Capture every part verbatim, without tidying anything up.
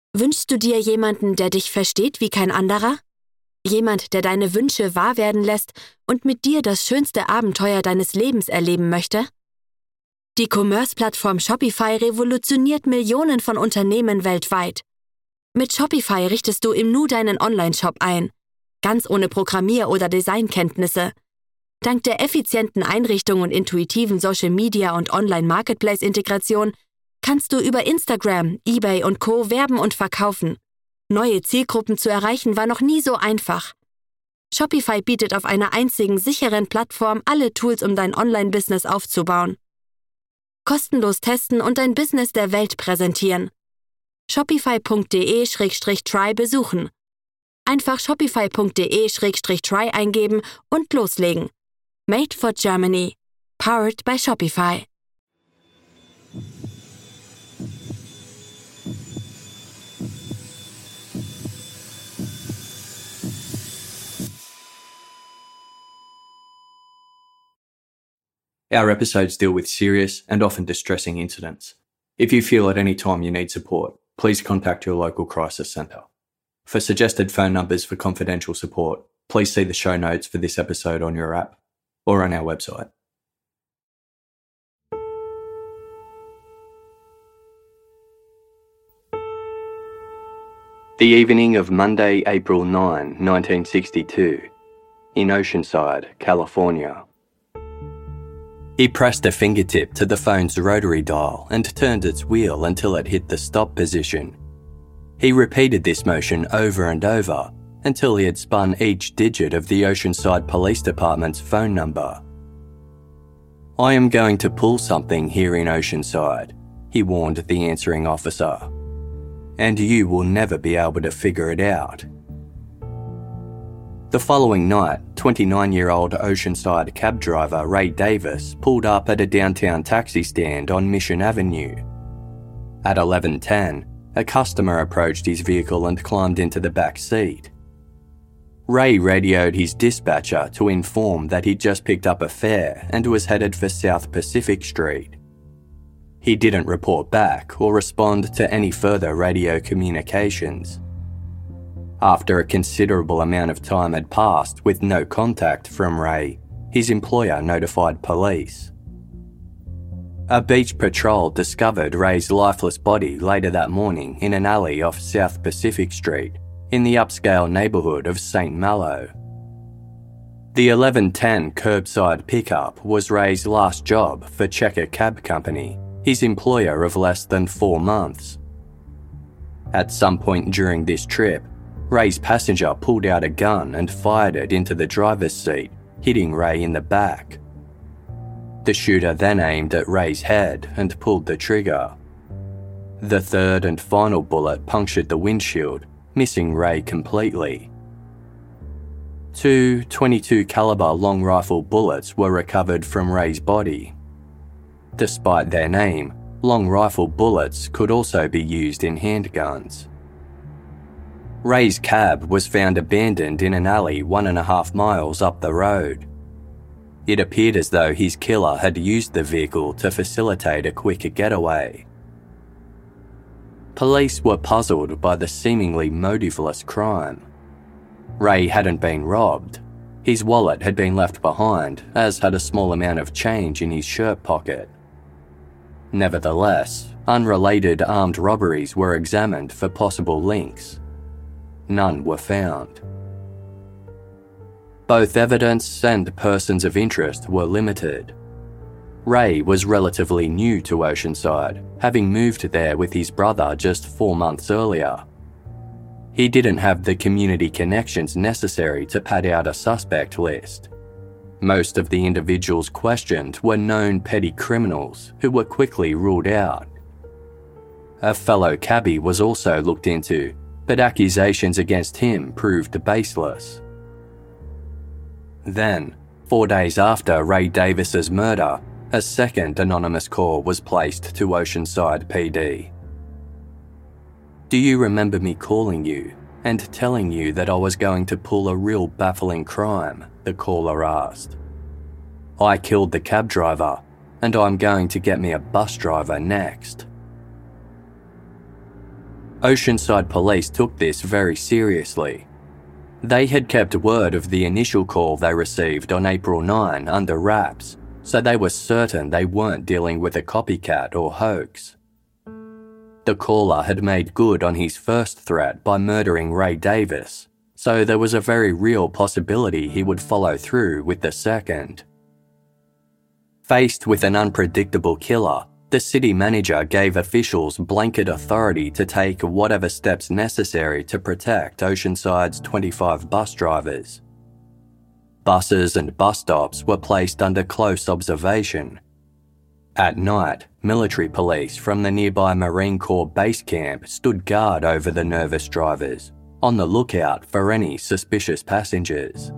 Wünschst du dir jemanden, der dich versteht wie kein anderer? Jemand, der deine Wünsche wahr werden lässt und mit dir das schönste Abenteuer deines Lebens erleben möchte? Die Commerce-Plattform Shopify revolutioniert Millionen von Unternehmen weltweit. Mit Shopify richtest du im Nu deinen Online-Shop ein, ganz ohne Programmier- oder Designkenntnisse. Dank der effizienten Einrichtung und intuitiven Social-Media- und Online-Marketplace-Integration kannst du über Instagram, eBay und Co. werben und verkaufen. Neue Zielgruppen zu erreichen war noch nie so einfach. Shopify bietet auf einer einzigen sicheren Plattform alle Tools, um dein Online-Business aufzubauen. Kostenlos testen und dein Business der Welt präsentieren. shopify punkt de slash try besuchen. Einfach shopify punkt de slash try eingeben und loslegen. Made for Germany. Powered by Shopify. Our episodes deal with serious and often distressing incidents. If you feel at any time you need support, please contact your local crisis centre. For suggested phone numbers for confidential support, please see the show notes for this episode on your app or on our website. The evening of Monday, April ninth, nineteen sixty-two, in Oceanside, California. He pressed a fingertip to the phone's rotary dial and turned its wheel until it hit the stop position. He repeated this motion over and over until he had spun each digit of the Oceanside Police Department's phone number. "I am going to pull something here in Oceanside," he warned the answering officer, "and you will never be able to figure it out." The following night, twenty-nine-year-old Oceanside cab driver Ray Davis pulled up at a downtown taxi stand on Mission Avenue. At eleven ten, a customer approached his vehicle and climbed into the back seat. Ray radioed his dispatcher to inform that he'd just picked up a fare and was headed for South Pacific Street. He didn't report back or respond to any further radio communications. After a considerable amount of time had passed with no contact from Ray, his employer notified police. A beach patrol discovered Ray's lifeless body later that morning in an alley off South Pacific Street in the upscale neighbourhood of Saint Malo. The eleven ten curbside pickup was Ray's last job for Checker Cab Company, his employer of less than four months. At some point during this trip, Ray's passenger pulled out a gun and fired it into the driver's seat, hitting Ray in the back. The shooter then aimed at Ray's head and pulled the trigger. The third and final bullet punctured the windshield, missing Ray completely. Two twenty-two caliber long rifle bullets were recovered from Ray's body. Despite their name, long rifle bullets could also be used in handguns. Ray's cab was found abandoned in an alley one and a half miles up the road. It appeared as though his killer had used the vehicle to facilitate a quicker getaway. Police were puzzled by the seemingly motiveless crime. Ray hadn't been robbed. His wallet had been left behind, as had a small amount of change in his shirt pocket. Nevertheless, unrelated armed robberies were examined for possible links. None were found. Both evidence and persons of interest were limited. Ray was relatively new to Oceanside, having moved there with his brother just four months earlier. He didn't have the community connections necessary to pad out a suspect list. Most of the individuals questioned were known petty criminals who were quickly ruled out. A fellow cabbie was also looked into, but accusations against him proved baseless. Then, four days after Ray Davis's murder, a second anonymous call was placed to Oceanside P D. "Do you remember me calling you and telling you that I was going to pull a real baffling crime?" the caller asked. "I killed the cab driver, and I'm going to get me a bus driver next." Oceanside police took this very seriously. They had kept word of the initial call they received on April ninth under wraps, so they were certain they weren't dealing with a copycat or hoax. The caller had made good on his first threat by murdering Ray Davis, so there was a very real possibility he would follow through with the second. Faced with an unpredictable killer, the city manager gave officials blanket authority to take whatever steps necessary to protect Oceanside's twenty-five bus drivers. Buses and bus stops were placed under close observation. At night, military police from the nearby Marine Corps base camp stood guard over the nervous drivers, on the lookout for any suspicious passengers.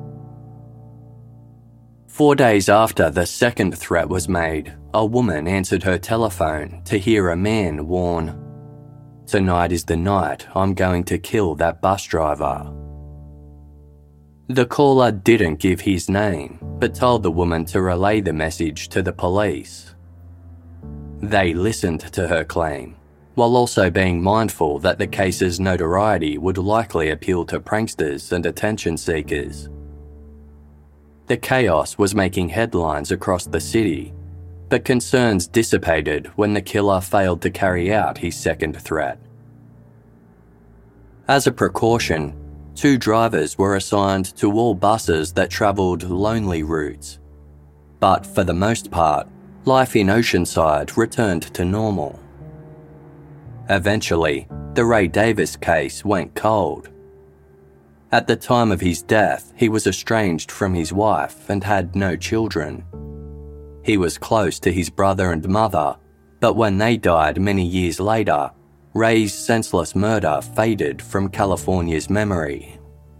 Four days after the second threat was made, a woman answered her telephone to hear a man warn, "Tonight is the night I'm going to kill that bus driver." The caller didn't give his name, but told the woman to relay the message to the police. They listened to her claim, while also being mindful that the case's notoriety would likely appeal to pranksters and attention seekers. The chaos was making headlines across the city, but concerns dissipated when the killer failed to carry out his second threat. As a precaution, two drivers were assigned to all buses that travelled lonely routes. But for the most part, life in Oceanside returned to normal. Eventually, the Ray Davis case went cold. At the time of his death, he was estranged from his wife and had no children. He was close to his brother and mother, but when they died many years later, Ray's senseless murder faded from California's memory.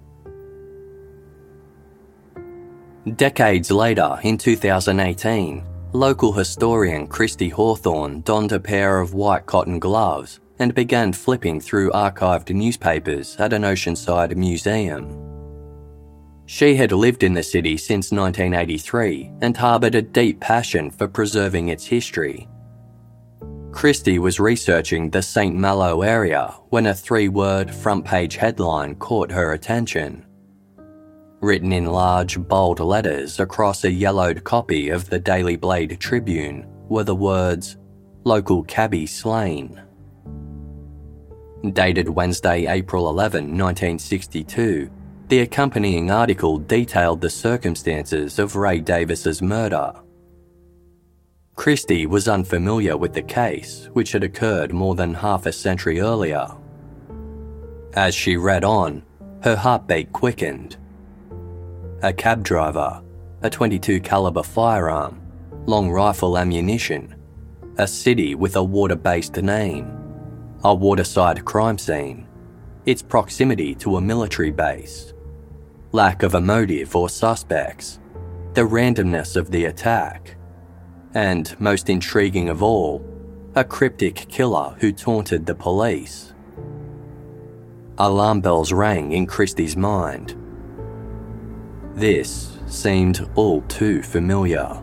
Decades later, in two thousand eighteen, local historian Christy Hawthorne donned a pair of white cotton gloves and began flipping through archived newspapers at an Oceanside museum. She had lived in the city since nineteen eighty-three and harboured a deep passion for preserving its history. Christy was researching the Saint Malo area when a three-word front-page headline caught her attention. Written in large, bold letters across a yellowed copy of the Daily Blade Tribune were the words, "Local cabbie slain." Dated Wednesday, April eleventh, nineteen sixty-two, the accompanying article detailed the circumstances of Ray Davis's murder. Christy was unfamiliar with the case, which had occurred more than half a century earlier. As she read on, her heartbeat quickened. A cab driver, a twenty-two caliber firearm, long rifle ammunition, a city with a water-based name, a waterside crime scene, its proximity to a military base, lack of a motive or suspects, the randomness of the attack, and, most intriguing of all, a cryptic killer who taunted the police. Alarm bells rang in Christy's mind. This seemed all too familiar.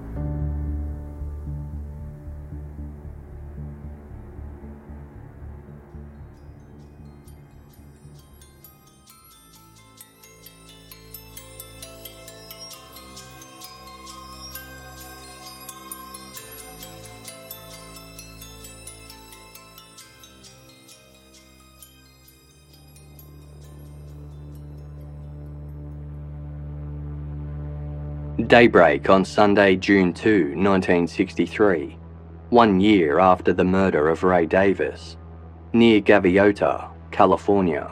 Daybreak on Sunday, June second, nineteen sixty-three, one year after the murder of Ray Davis, near Gaviota, California.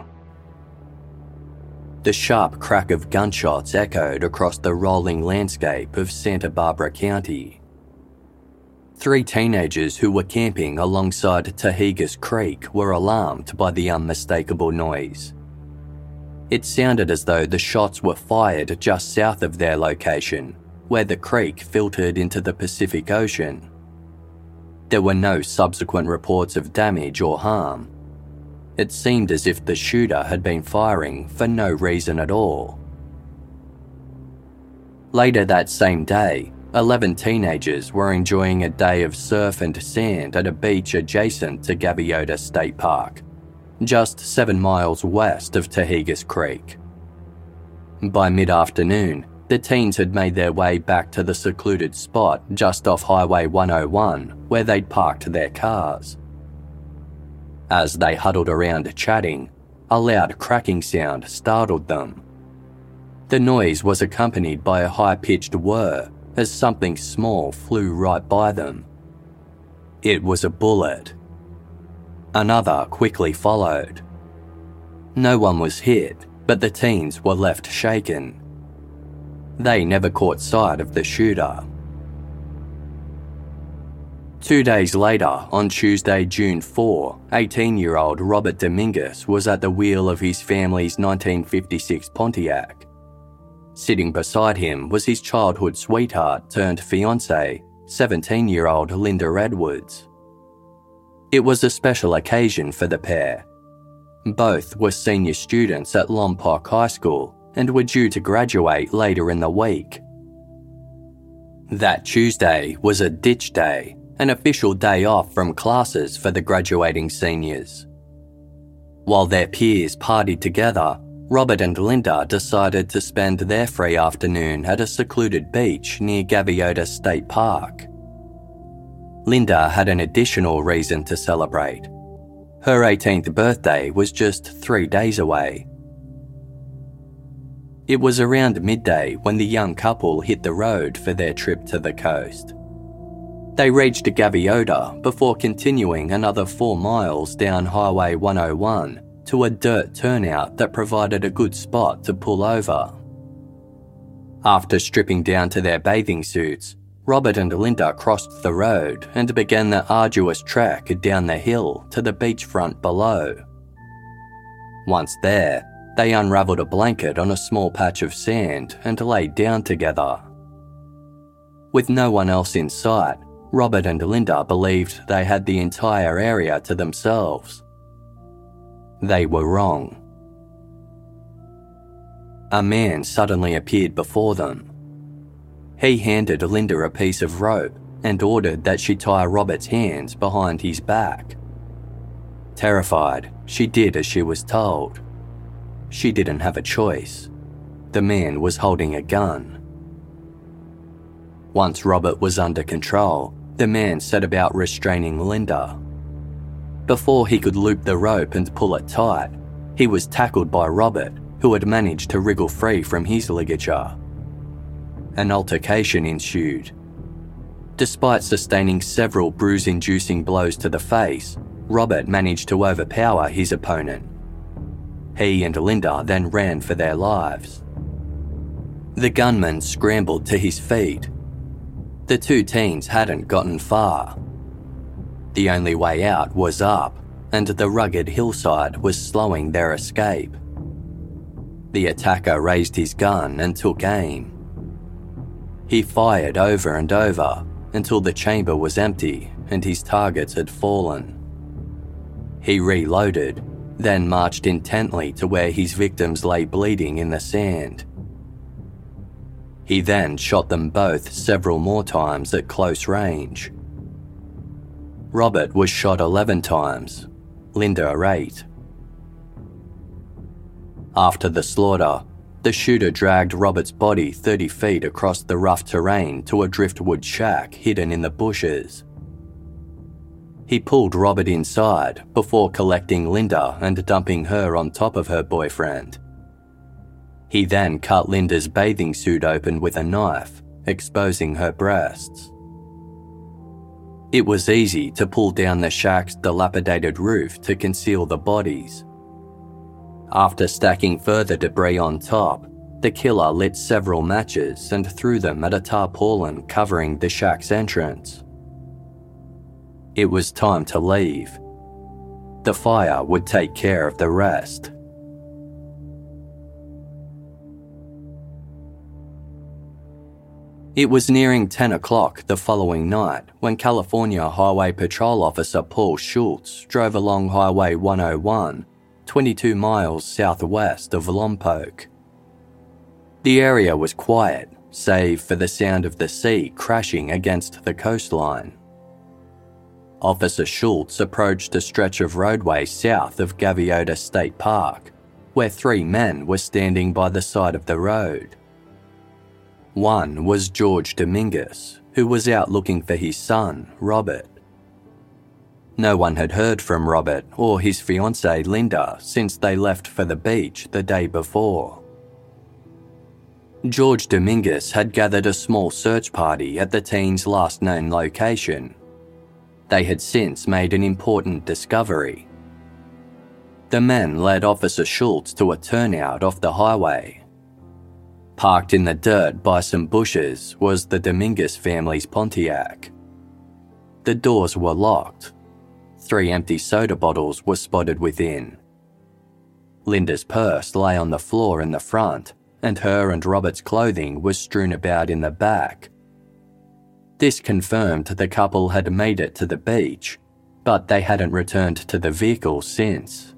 The sharp crack of gunshots echoed across the rolling landscape of Santa Barbara County. Three teenagers who were camping alongside Tahigas Creek were alarmed by the unmistakable noise. It sounded as though the shots were fired just south of their location, where the creek filtered into the Pacific Ocean. There were no subsequent reports of damage or harm. It seemed as if the shooter had been firing for no reason at all. Later that same day, eleven teenagers were enjoying a day of surf and sand at a beach adjacent to Gaviota State Park, just seven miles west of Tahigas Creek. By mid-afternoon, the teens had made their way back to the secluded spot just off Highway one oh one where they'd parked their cars. As they huddled around chatting, a loud cracking sound startled them. The noise was accompanied by a high-pitched whir as something small flew right by them. It was a bullet. Another quickly followed. No one was hit, but the teens were left shaken. They never caught sight of the shooter. Two days later, on Tuesday, June fourth, eighteen-year-old Robert Dominguez was at the wheel of his family's nineteen fifty-six Pontiac. Sitting beside him was his childhood sweetheart turned fiancée, seventeen-year-old Linda Edwards. It was a special occasion for the pair. Both were senior students at Lompoc High School and were due to graduate later in the week. That Tuesday was a ditch day, an official day off from classes for the graduating seniors. While their peers partied together, Robert and Linda decided to spend their free afternoon at a secluded beach near Gaviota State Park. Linda had an additional reason to celebrate. Her eighteenth birthday was just three days away. It was around midday when the young couple hit the road for their trip to the coast. They reached Gaviota before continuing another four miles down Highway one oh one to a dirt turnout that provided a good spot to pull over. After stripping down to their bathing suits, Robert and Linda crossed the road and began the arduous trek down the hill to the beachfront below. Once there, they unravelled a blanket on a small patch of sand and lay down together. With no one else in sight, Robert and Linda believed they had the entire area to themselves. They were wrong. A man suddenly appeared before them. He handed Linda a piece of rope and ordered that she tie Robert's hands behind his back. Terrified, she did as she was told. She didn't have a choice. The man was holding a gun. Once Robert was under control, the man set about restraining Linda. Before he could loop the rope and pull it tight, he was tackled by Robert, who had managed to wriggle free from his ligature. An altercation ensued. Despite sustaining several bruise-inducing blows to the face, Robert managed to overpower his opponent. He and Linda then ran for their lives. The gunman scrambled to his feet. The two teens hadn't gotten far. The only way out was up, and the rugged hillside was slowing their escape. The attacker raised his gun and took aim. He fired over and over until the chamber was empty and his targets had fallen. He reloaded, then marched intently to where his victims lay bleeding in the sand. He then shot them both several more times at close range. Robert was shot eleven times, Linda eight. After the slaughter, the shooter dragged Robert's body thirty feet across the rough terrain to a driftwood shack hidden in the bushes. He pulled Robert inside before collecting Linda and dumping her on top of her boyfriend. He then cut Linda's bathing suit open with a knife, exposing her breasts. It was easy to pull down the shack's dilapidated roof to conceal the bodies. After stacking further debris on top, the killer lit several matches and threw them at a tarpaulin covering the shack's entrance. It was time to leave. The fire would take care of the rest. It was nearing ten o'clock the following night when California Highway Patrol Officer Paul Schultz drove along Highway one oh one, twenty-two miles southwest of Lompoc. The area was quiet, save for the sound of the sea crashing against the coastline. Officer Schultz approached a stretch of roadway south of Gaviota State Park, where three men were standing by the side of the road. One was George Dominguez, who was out looking for his son, Robert. No one had heard from Robert or his fiancée Linda since they left for the beach the day before. George Dominguez had gathered a small search party at the teens' last known location. They had since made an important discovery. The men led Officer Schultz to a turnout off the highway. Parked in the dirt by some bushes was the Dominguez family's Pontiac. The doors were locked. Three empty soda bottles were spotted within. Linda's purse lay on the floor in the front, and her and Robert's clothing was strewn about in the back. This confirmed the couple had made it to the beach, but they hadn't returned to the vehicle since.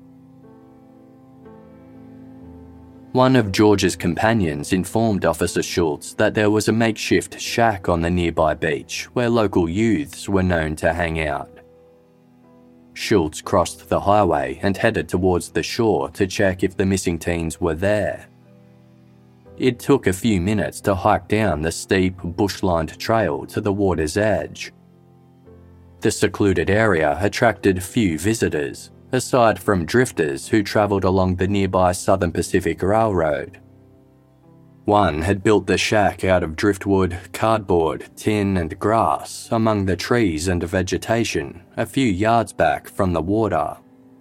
One of George's companions informed Officer Schultz that there was a makeshift shack on the nearby beach where local youths were known to hang out. Schultz crossed the highway and headed towards the shore to check if the missing teens were there. It took a few minutes to hike down the steep, bush-lined trail to the water's edge. The secluded area attracted few visitors, aside from drifters who travelled along the nearby Southern Pacific Railroad. One had built the shack out of driftwood, cardboard, tin and grass among the trees and vegetation a few yards back from the water.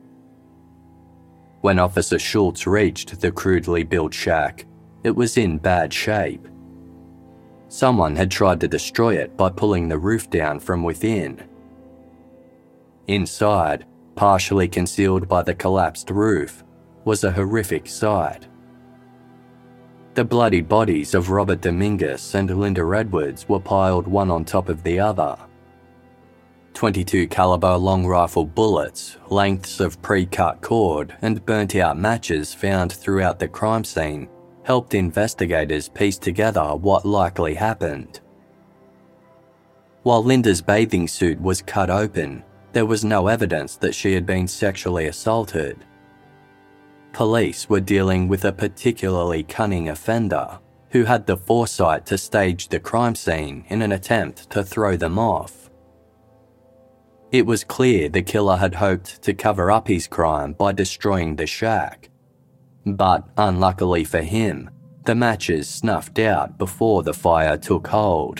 When Officer Schultz reached the crudely built shack, it was in bad shape. Someone had tried to destroy it by pulling the roof down from within. Inside, partially concealed by the collapsed roof, was a horrific sight. The bloody bodies of Robert Dominguez and Linda Edwards were piled one on top of the other. twenty-two caliber long rifle bullets, lengths of pre-cut cord and burnt-out matches found throughout the crime scene helped investigators piece together what likely happened. While Linda's bathing suit was cut open, there was no evidence that she had been sexually assaulted. Police were dealing with a particularly cunning offender who had the foresight to stage the crime scene in an attempt to throw them off. It was clear the killer had hoped to cover up his crime by destroying the shack. But unluckily for him, the matches snuffed out before the fire took hold.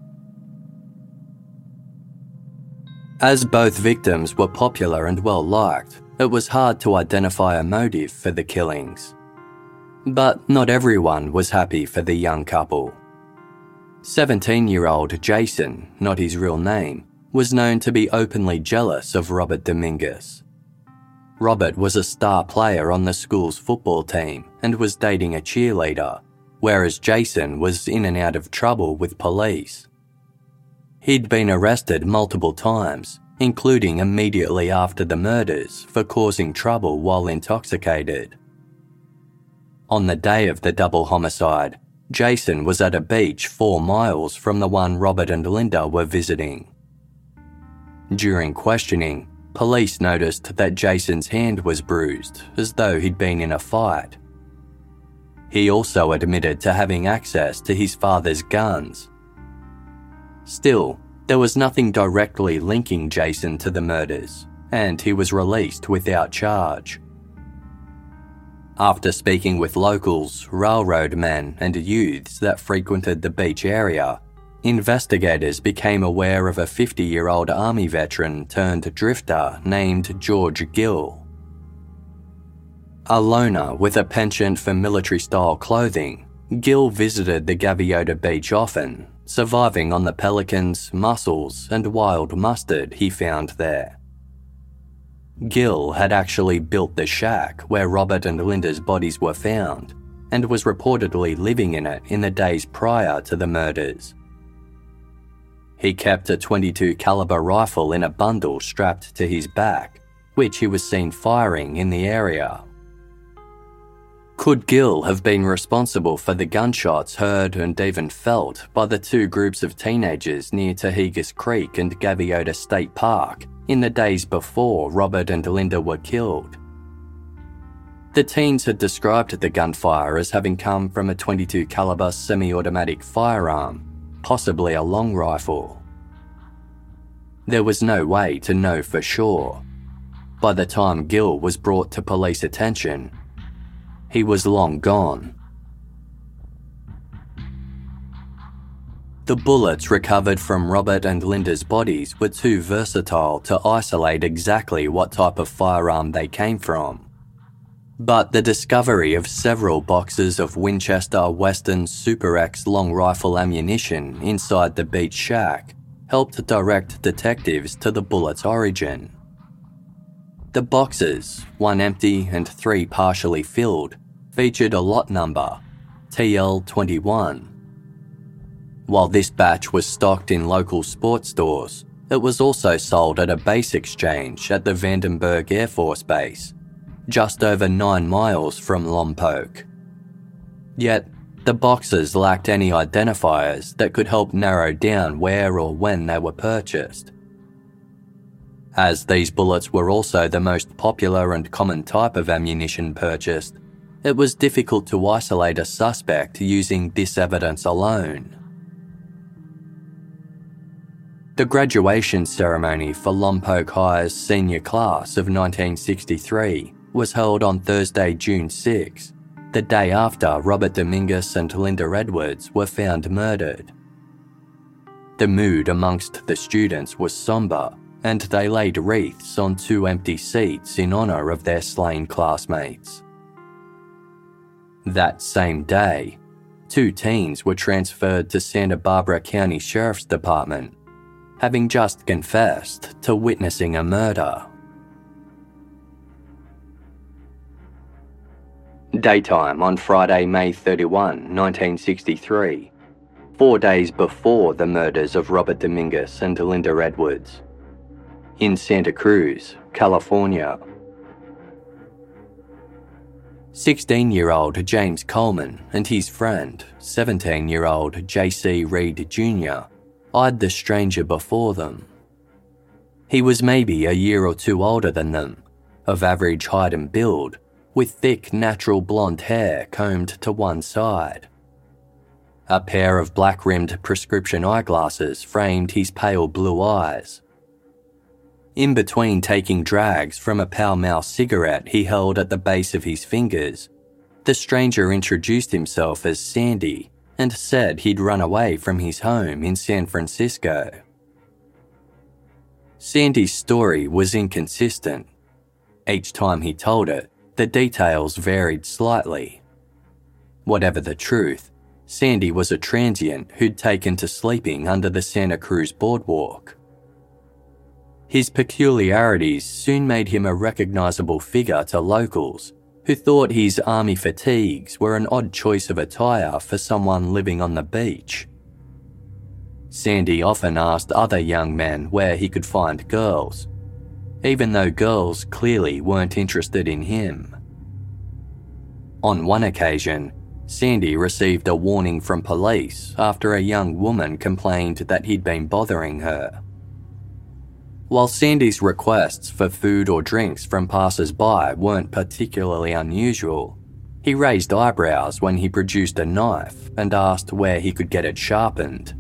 As both victims were popular and well-liked, it was hard to identify a motive for the killings. But not everyone was happy for the young couple. seventeen-year-old Jason, not his real name, was known to be openly jealous of Robert Dominguez. Robert was a star player on the school's football team and was dating a cheerleader, whereas Jason was in and out of trouble with police. He'd been arrested multiple times, including immediately after the murders for causing trouble while intoxicated. On the day of the double homicide, Jason was at a beach four miles from the one Robert and Linda were visiting. During questioning, police noticed that Jason's hand was bruised, as though he'd been in a fight. He also admitted to having access to his father's guns. Still, there was nothing directly linking Jason to the murders, and he was released without charge. After speaking with locals, railroad men, and youths that frequented the beach area, investigators became aware of a fifty-year-old Army veteran turned drifter named George Gill. A loner with a penchant for military-style clothing, Gill visited the Gaviota Beach often, surviving on the pelicans, mussels, and wild mustard he found there. Gill had actually built the shack where Robert and Linda's bodies were found, and was reportedly living in it in the days prior to the murders. He kept a twenty-two caliber rifle in a bundle strapped to his back, which he was seen firing in the area. Could Gill have been responsible for the gunshots heard and even felt by the two groups of teenagers near Tahigas Creek and Gaviota State Park in the days before Robert and Linda were killed? The teens had described the gunfire as having come from a twenty-two caliber semi-automatic firearm, possibly a long rifle. There was no way to know for sure. By the time Gill was brought to police attention, he was long gone. The bullets recovered from Robert and Linda's bodies were too versatile to isolate exactly what type of firearm they came from. But the discovery of several boxes of Winchester Western Super X long rifle ammunition inside the beach shack helped direct detectives to the bullet's origin. The boxes, one empty and three partially filled, featured a lot number, T L twenty-one. While this batch was stocked in local sports stores, it was also sold at a base exchange at the Vandenberg Air Force Base, just over nine miles from Lompoc. Yet, the boxes lacked any identifiers that could help narrow down where or when they were purchased. As these bullets were also the most popular and common type of ammunition purchased, it was difficult to isolate a suspect using this evidence alone. The graduation ceremony for Lompoc High's senior class of nineteen sixty-three was held on Thursday, June sixth, the day after Robert Dominguez and Linda Edwards were found murdered. The mood amongst the students was sombre, and they laid wreaths on two empty seats in honour of their slain classmates. That same day, two teens were transferred to Santa Barbara County Sheriff's Department, having just confessed to witnessing a murder. Daytime on Friday, May thirty-first, nineteen sixty-three, four days before the murders of Robert Dominguez and Linda Edwards, in Santa Cruz, California. sixteen-year-old James Coleman and his friend, seventeen-year-old J C Reed Junior, eyed the stranger before them. He was maybe a year or two older than them, of average height and build, with thick natural blonde hair combed to one side. A pair of black-rimmed prescription eyeglasses framed his pale blue eyes. In between taking drags from a Pall Mall cigarette he held at the base of his fingers, the stranger introduced himself as Sandy and said he'd run away from his home in San Francisco. Sandy's story was inconsistent. Each time he told it, the details varied slightly. Whatever the truth, Sandy was a transient who'd taken to sleeping under the Santa Cruz boardwalk. His peculiarities soon made him a recognizable figure to locals, who thought his army fatigues were an odd choice of attire for someone living on the beach. Sandy often asked other young men where he could find girls, even though girls clearly weren't interested in him. On one occasion, Sandy received a warning from police after a young woman complained that he'd been bothering her. While Sandy's requests for food or drinks from passers-by weren't particularly unusual, he raised eyebrows when he produced a knife and asked where he could get it sharpened.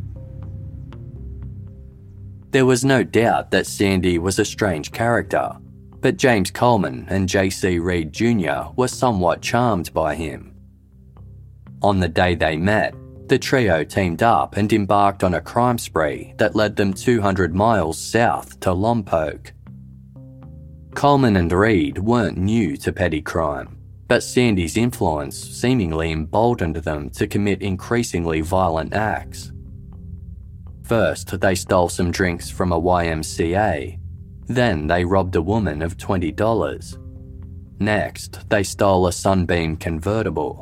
There was no doubt that Sandy was a strange character, but James Coleman and J C Reed Junior were somewhat charmed by him. On the day they met, the trio teamed up and embarked on a crime spree that led them two hundred miles south to Lompoc. Coleman and Reed weren't new to petty crime, but Sandy's influence seemingly emboldened them to commit increasingly violent acts. First, they stole some drinks from a Y M C A. Then they robbed a woman of twenty dollars. Next, they stole a Sunbeam convertible.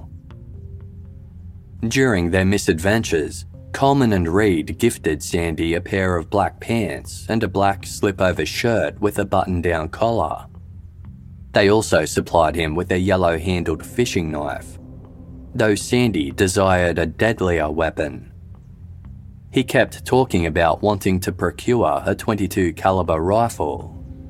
During their misadventures, Coleman and Reed gifted Sandy a pair of black pants and a black slip-over shirt with a button-down collar. They also supplied him with a yellow-handled fishing knife, though Sandy desired a deadlier weapon. He kept talking about wanting to procure a twenty-two caliber rifle.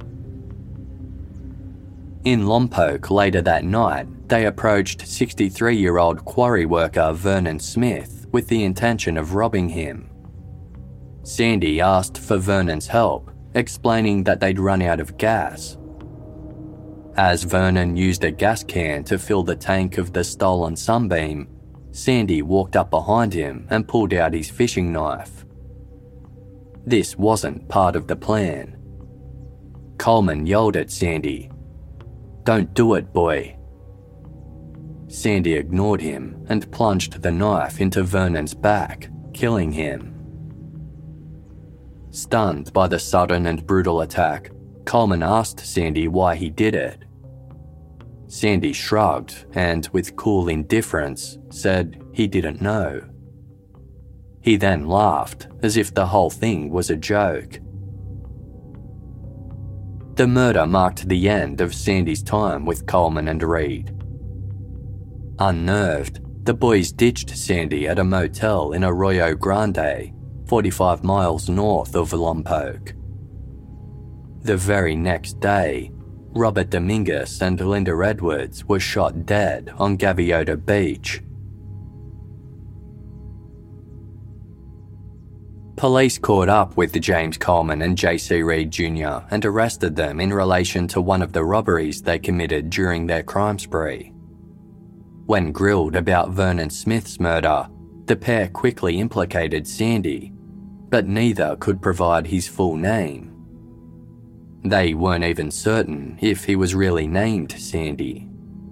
In Lompoc later that night, they approached sixty-three-year-old quarry worker Vernon Smith with the intention of robbing him. Sandy asked for Vernon's help, explaining that they'd run out of gas. As Vernon used a gas can to fill the tank of the stolen Sunbeam, Sandy walked up behind him and pulled out his fishing knife. This wasn't part of the plan. Coleman yelled at Sandy, "Don't do it, boy." Sandy ignored him and plunged the knife into Vernon's back, killing him. Stunned by the sudden and brutal attack, Coleman asked Sandy why he did it. Sandy shrugged and, with cool indifference, said he didn't know. He then laughed, as if the whole thing was a joke. The murder marked the end of Sandy's time with Coleman and Reed. Unnerved, the boys ditched Sandy at a motel in Arroyo Grande, forty-five miles north of Lompoc. The very next day, Robert Dominguez and Linda Edwards were shot dead on Gaviota Beach. Police caught up with James Coleman and J C Reed Junior and arrested them in relation to one of the robberies they committed during their crime spree. When grilled about Vernon Smith's murder, the pair quickly implicated Sandy, but neither could provide his full name. They weren't even certain if he was really named Sandy.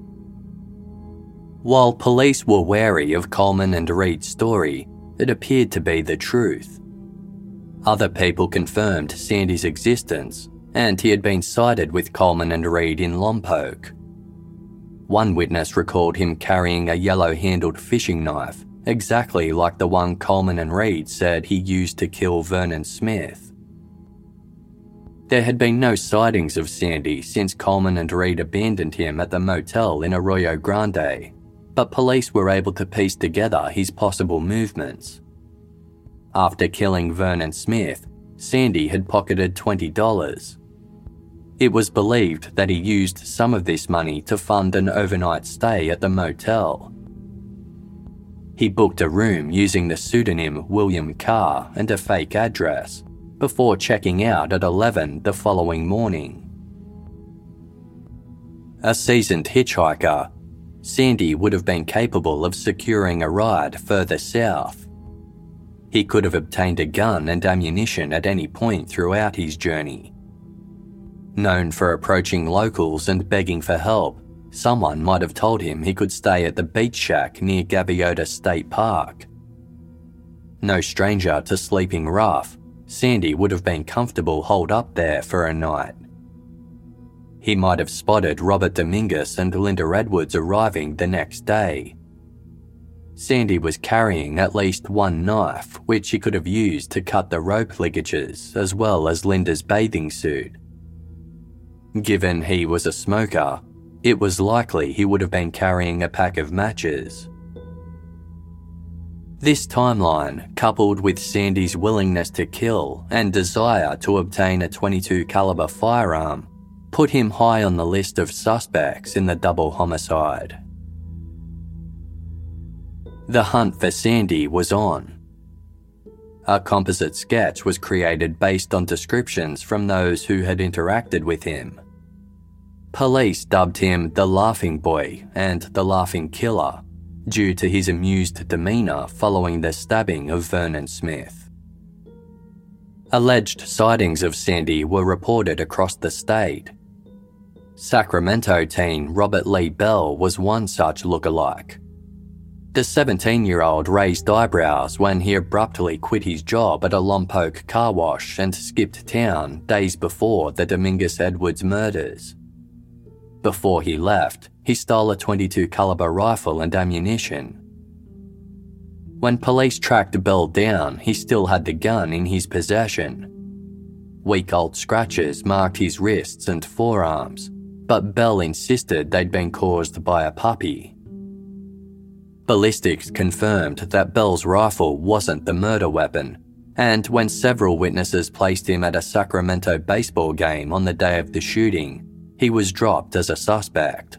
While police were wary of Coleman and Reed's story, it appeared to be the truth. Other people confirmed Sandy's existence, and he had been sighted with Coleman and Reed in Lompoc. One witness recalled him carrying a yellow-handled fishing knife, exactly like the one Coleman and Reed said he used to kill Vernon Smith. There had been no sightings of Sandy since Coleman and Reed abandoned him at the motel in Arroyo Grande, but police were able to piece together his possible movements. After killing Vernon Smith, Sandy had pocketed twenty dollars. It was believed that he used some of this money to fund an overnight stay at the motel. He booked a room using the pseudonym William Carr and a fake address, before checking out at eleven the following morning. A seasoned hitchhiker, Sandy would have been capable of securing a ride further south. He could have obtained a gun and ammunition at any point throughout his journey. Known for approaching locals and begging for help, someone might have told him he could stay at the beach shack near Gaviota State Park. No stranger to sleeping rough, Sandy would have been comfortable holed up there for a night. He might have spotted Robert Dominguez and Linda Edwards arriving the next day. Sandy was carrying at least one knife, which he could have used to cut the rope ligatures, as well as Linda's bathing suit. Given he was a smoker, it was likely he would have been carrying a pack of matches. This timeline, coupled with Sandy's willingness to kill and desire to obtain a twenty-two caliber firearm, put him high on the list of suspects in the double homicide. The hunt for Sandy was on. A composite sketch was created based on descriptions from those who had interacted with him. Police dubbed him the Laughing Boy and the Laughing Killer, due to his amused demeanour following the stabbing of Vernon Smith. Alleged sightings of Sandy were reported across the state. Sacramento teen Robert Lee Bell was one such lookalike. The seventeen-year-old raised eyebrows when he abruptly quit his job at a Lompoc car wash and skipped town days before the Dominguez Edwards murders. Before he left, he stole a twenty-two caliber rifle and ammunition. When police tracked Bell down, he still had the gun in his possession. Week-old scratches marked his wrists and forearms, but Bell insisted they'd been caused by a puppy. Ballistics confirmed that Bell's rifle wasn't the murder weapon, and when several witnesses placed him at a Sacramento baseball game on the day of the shooting, he was dropped as a suspect.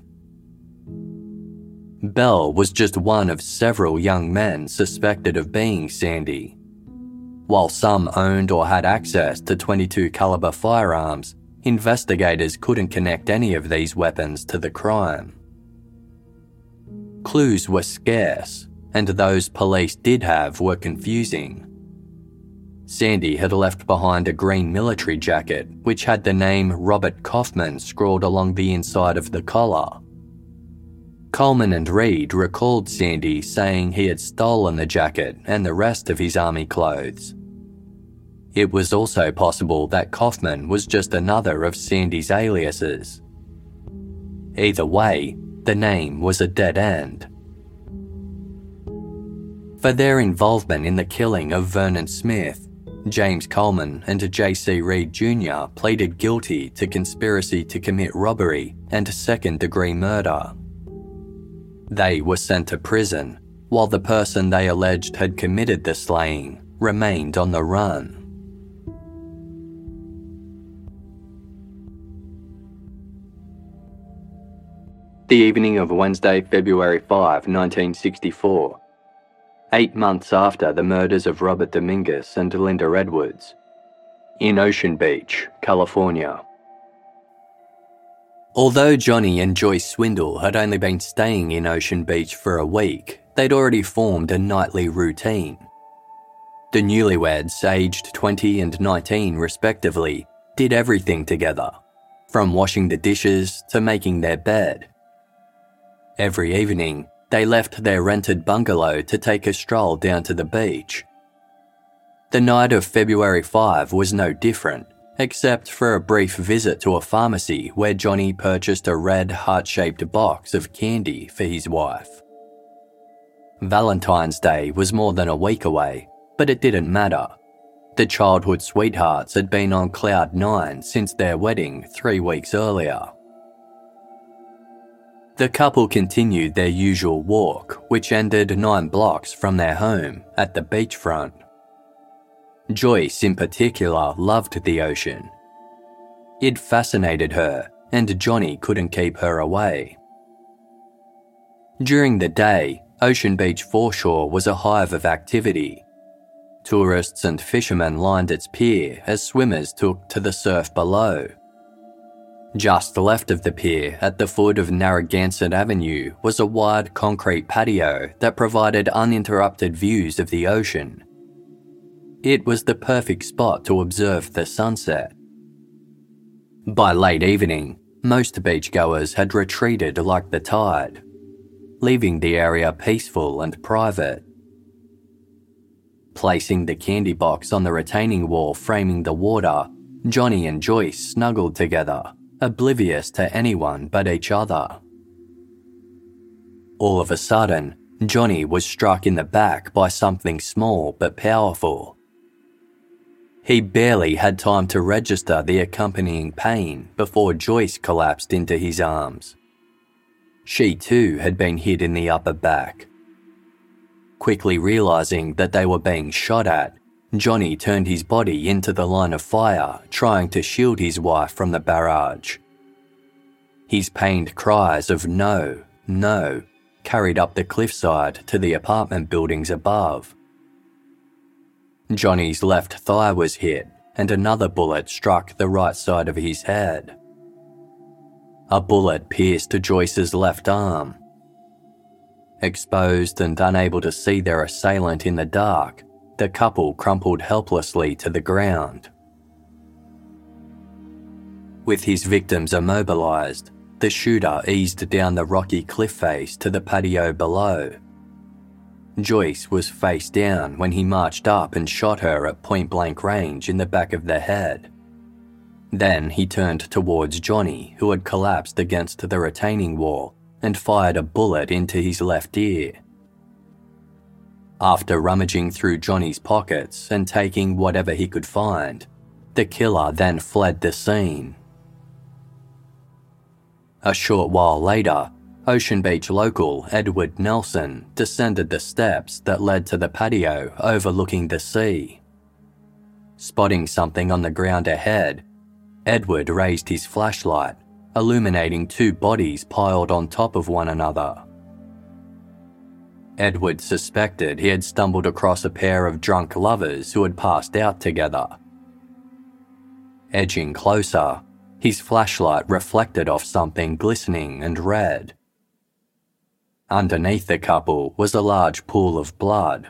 Bell was just one of several young men suspected of being Sandy. While some owned or had access to twenty-two caliber firearms, investigators couldn't connect any of these weapons to the crime. Clues were scarce, and those police did have were confusing. Sandy had left behind a green military jacket which had the name Robert Kaufman scrawled along the inside of the collar. Coleman and Reed recalled Sandy saying he had stolen the jacket and the rest of his army clothes. It was also possible that Kaufman was just another of Sandy's aliases. Either way, the name was a dead end. For their involvement in the killing of Vernon Smith, James Coleman and J C Reed Junior pleaded guilty to conspiracy to commit robbery and second-degree murder. They were sent to prison, while the person they alleged had committed the slaying remained on the run. The evening of Wednesday, February fifth, nineteen sixty-four. Eight months after the murders of Robert Dominguez and Linda Edwards, in Ocean Beach, California. Although Johnny and Joyce Swindle had only been staying in Ocean Beach for a week, they'd already formed a nightly routine. The newlyweds, aged twenty and nineteen respectively, did everything together, from washing the dishes to making their bed. Every evening, they left their rented bungalow to take a stroll down to the beach. The night of February fifth was no different, except for a brief visit to a pharmacy where Johnny purchased a red heart-shaped box of candy for his wife. Valentine's Day was more than a week away, but it didn't matter. The childhood sweethearts had been on cloud nine since their wedding three weeks earlier. The couple continued their usual walk, which ended nine blocks from their home at the beachfront. Joyce, in particular, loved the ocean. It fascinated her, and Johnny couldn't keep her away. During the day, Ocean Beach foreshore was a hive of activity. Tourists and fishermen lined its pier as swimmers took to the surf below. Just left of the pier, at the foot of Narragansett Avenue, was a wide concrete patio that provided uninterrupted views of the ocean. It was the perfect spot to observe the sunset. By late evening, most beachgoers had retreated like the tide, leaving the area peaceful and private. Placing the candy box on the retaining wall framing the water, Johnny and Joyce snuggled together, oblivious to anyone but each other. All of a sudden, Johnny was struck in the back by something small but powerful. He barely had time to register the accompanying pain before Joyce collapsed into his arms. She too had been hit in the upper back. Quickly realizing that they were being shot at, Johnny turned his body into the line of fire, trying to shield his wife from the barrage. His pained cries of "no, no" carried up the cliffside to the apartment buildings above. Johnny's left thigh was hit, and another bullet struck the right side of his head. A bullet pierced Joyce's left arm. Exposed and unable to see their assailant in the dark, the couple crumpled helplessly to the ground. With his victims immobilized, the shooter eased down the rocky cliff face to the patio below. Joyce was face down when he marched up and shot her at point-blank range in the back of the head. Then he turned towards Johnny, who had collapsed against the retaining wall, and fired a bullet into his left ear. After rummaging through Johnny's pockets and taking whatever he could find, the killer then fled the scene. A short while later, Ocean Beach local Edward Nelson descended the steps that led to the patio overlooking the sea. Spotting something on the ground ahead, Edward raised his flashlight, illuminating two bodies piled on top of one another. Edward suspected he had stumbled across a pair of drunk lovers who had passed out together. Edging closer, his flashlight reflected off something glistening and red. Underneath the couple was a large pool of blood.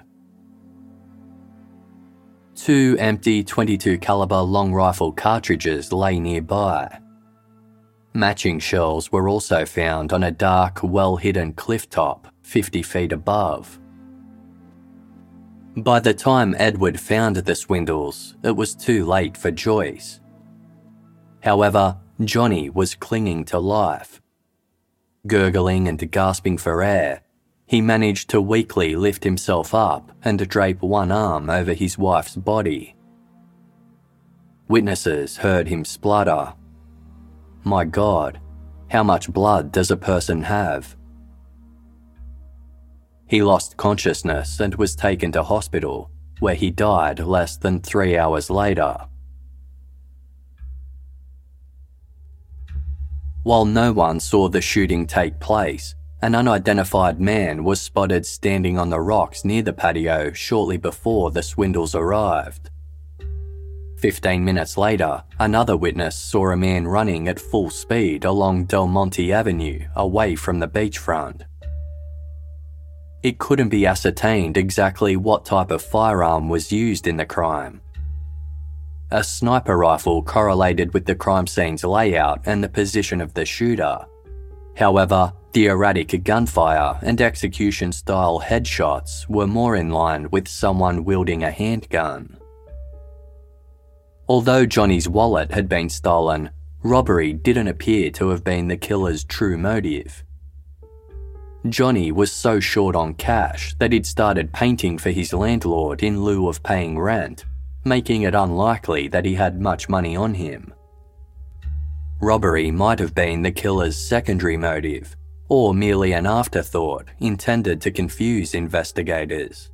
Two empty twenty-two caliber long rifle cartridges lay nearby. Matching shells were also found on a dark, well-hidden cliff top fifty feet above. By the time Edward found the Swindles, it was too late for Joyce. However, Johnny was clinging to life. Gurgling and gasping for air, he managed to weakly lift himself up and drape one arm over his wife's body. Witnesses heard him splutter. My God, how much blood does a person have? He lost consciousness and was taken to hospital, where he died less than three hours later. While no one saw the shooting take place, an unidentified man was spotted standing on the rocks near the patio shortly before the Swindles arrived. Fifteen minutes later, another witness saw a man running at full speed along Del Monte Avenue away from the beachfront. It couldn't be ascertained exactly what type of firearm was used in the crime. A sniper rifle correlated with the crime scene's layout and the position of the shooter. However, the erratic gunfire and execution-style headshots were more in line with someone wielding a handgun. Although Johnny's wallet had been stolen, robbery didn't appear to have been the killer's true motive. Johnny was so short on cash that he'd started painting for his landlord in lieu of paying rent, making it unlikely that he had much money on him. Robbery might have been the killer's secondary motive, or merely an afterthought intended to confuse investigators.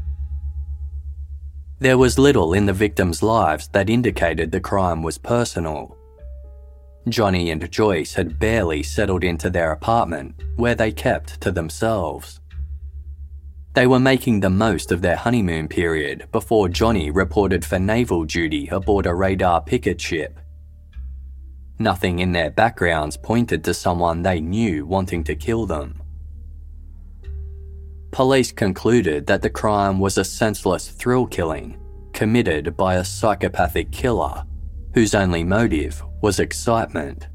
There was little in the victims' lives that indicated the crime was personal. Johnny and Joyce had barely settled into their apartment, where they kept to themselves. They were making the most of their honeymoon period before Johnny reported for naval duty aboard a radar picket ship. Nothing in their backgrounds pointed to someone they knew wanting to kill them. Police concluded that the crime was a senseless thrill killing committed by a psychopathic killer whose only motive was excitement.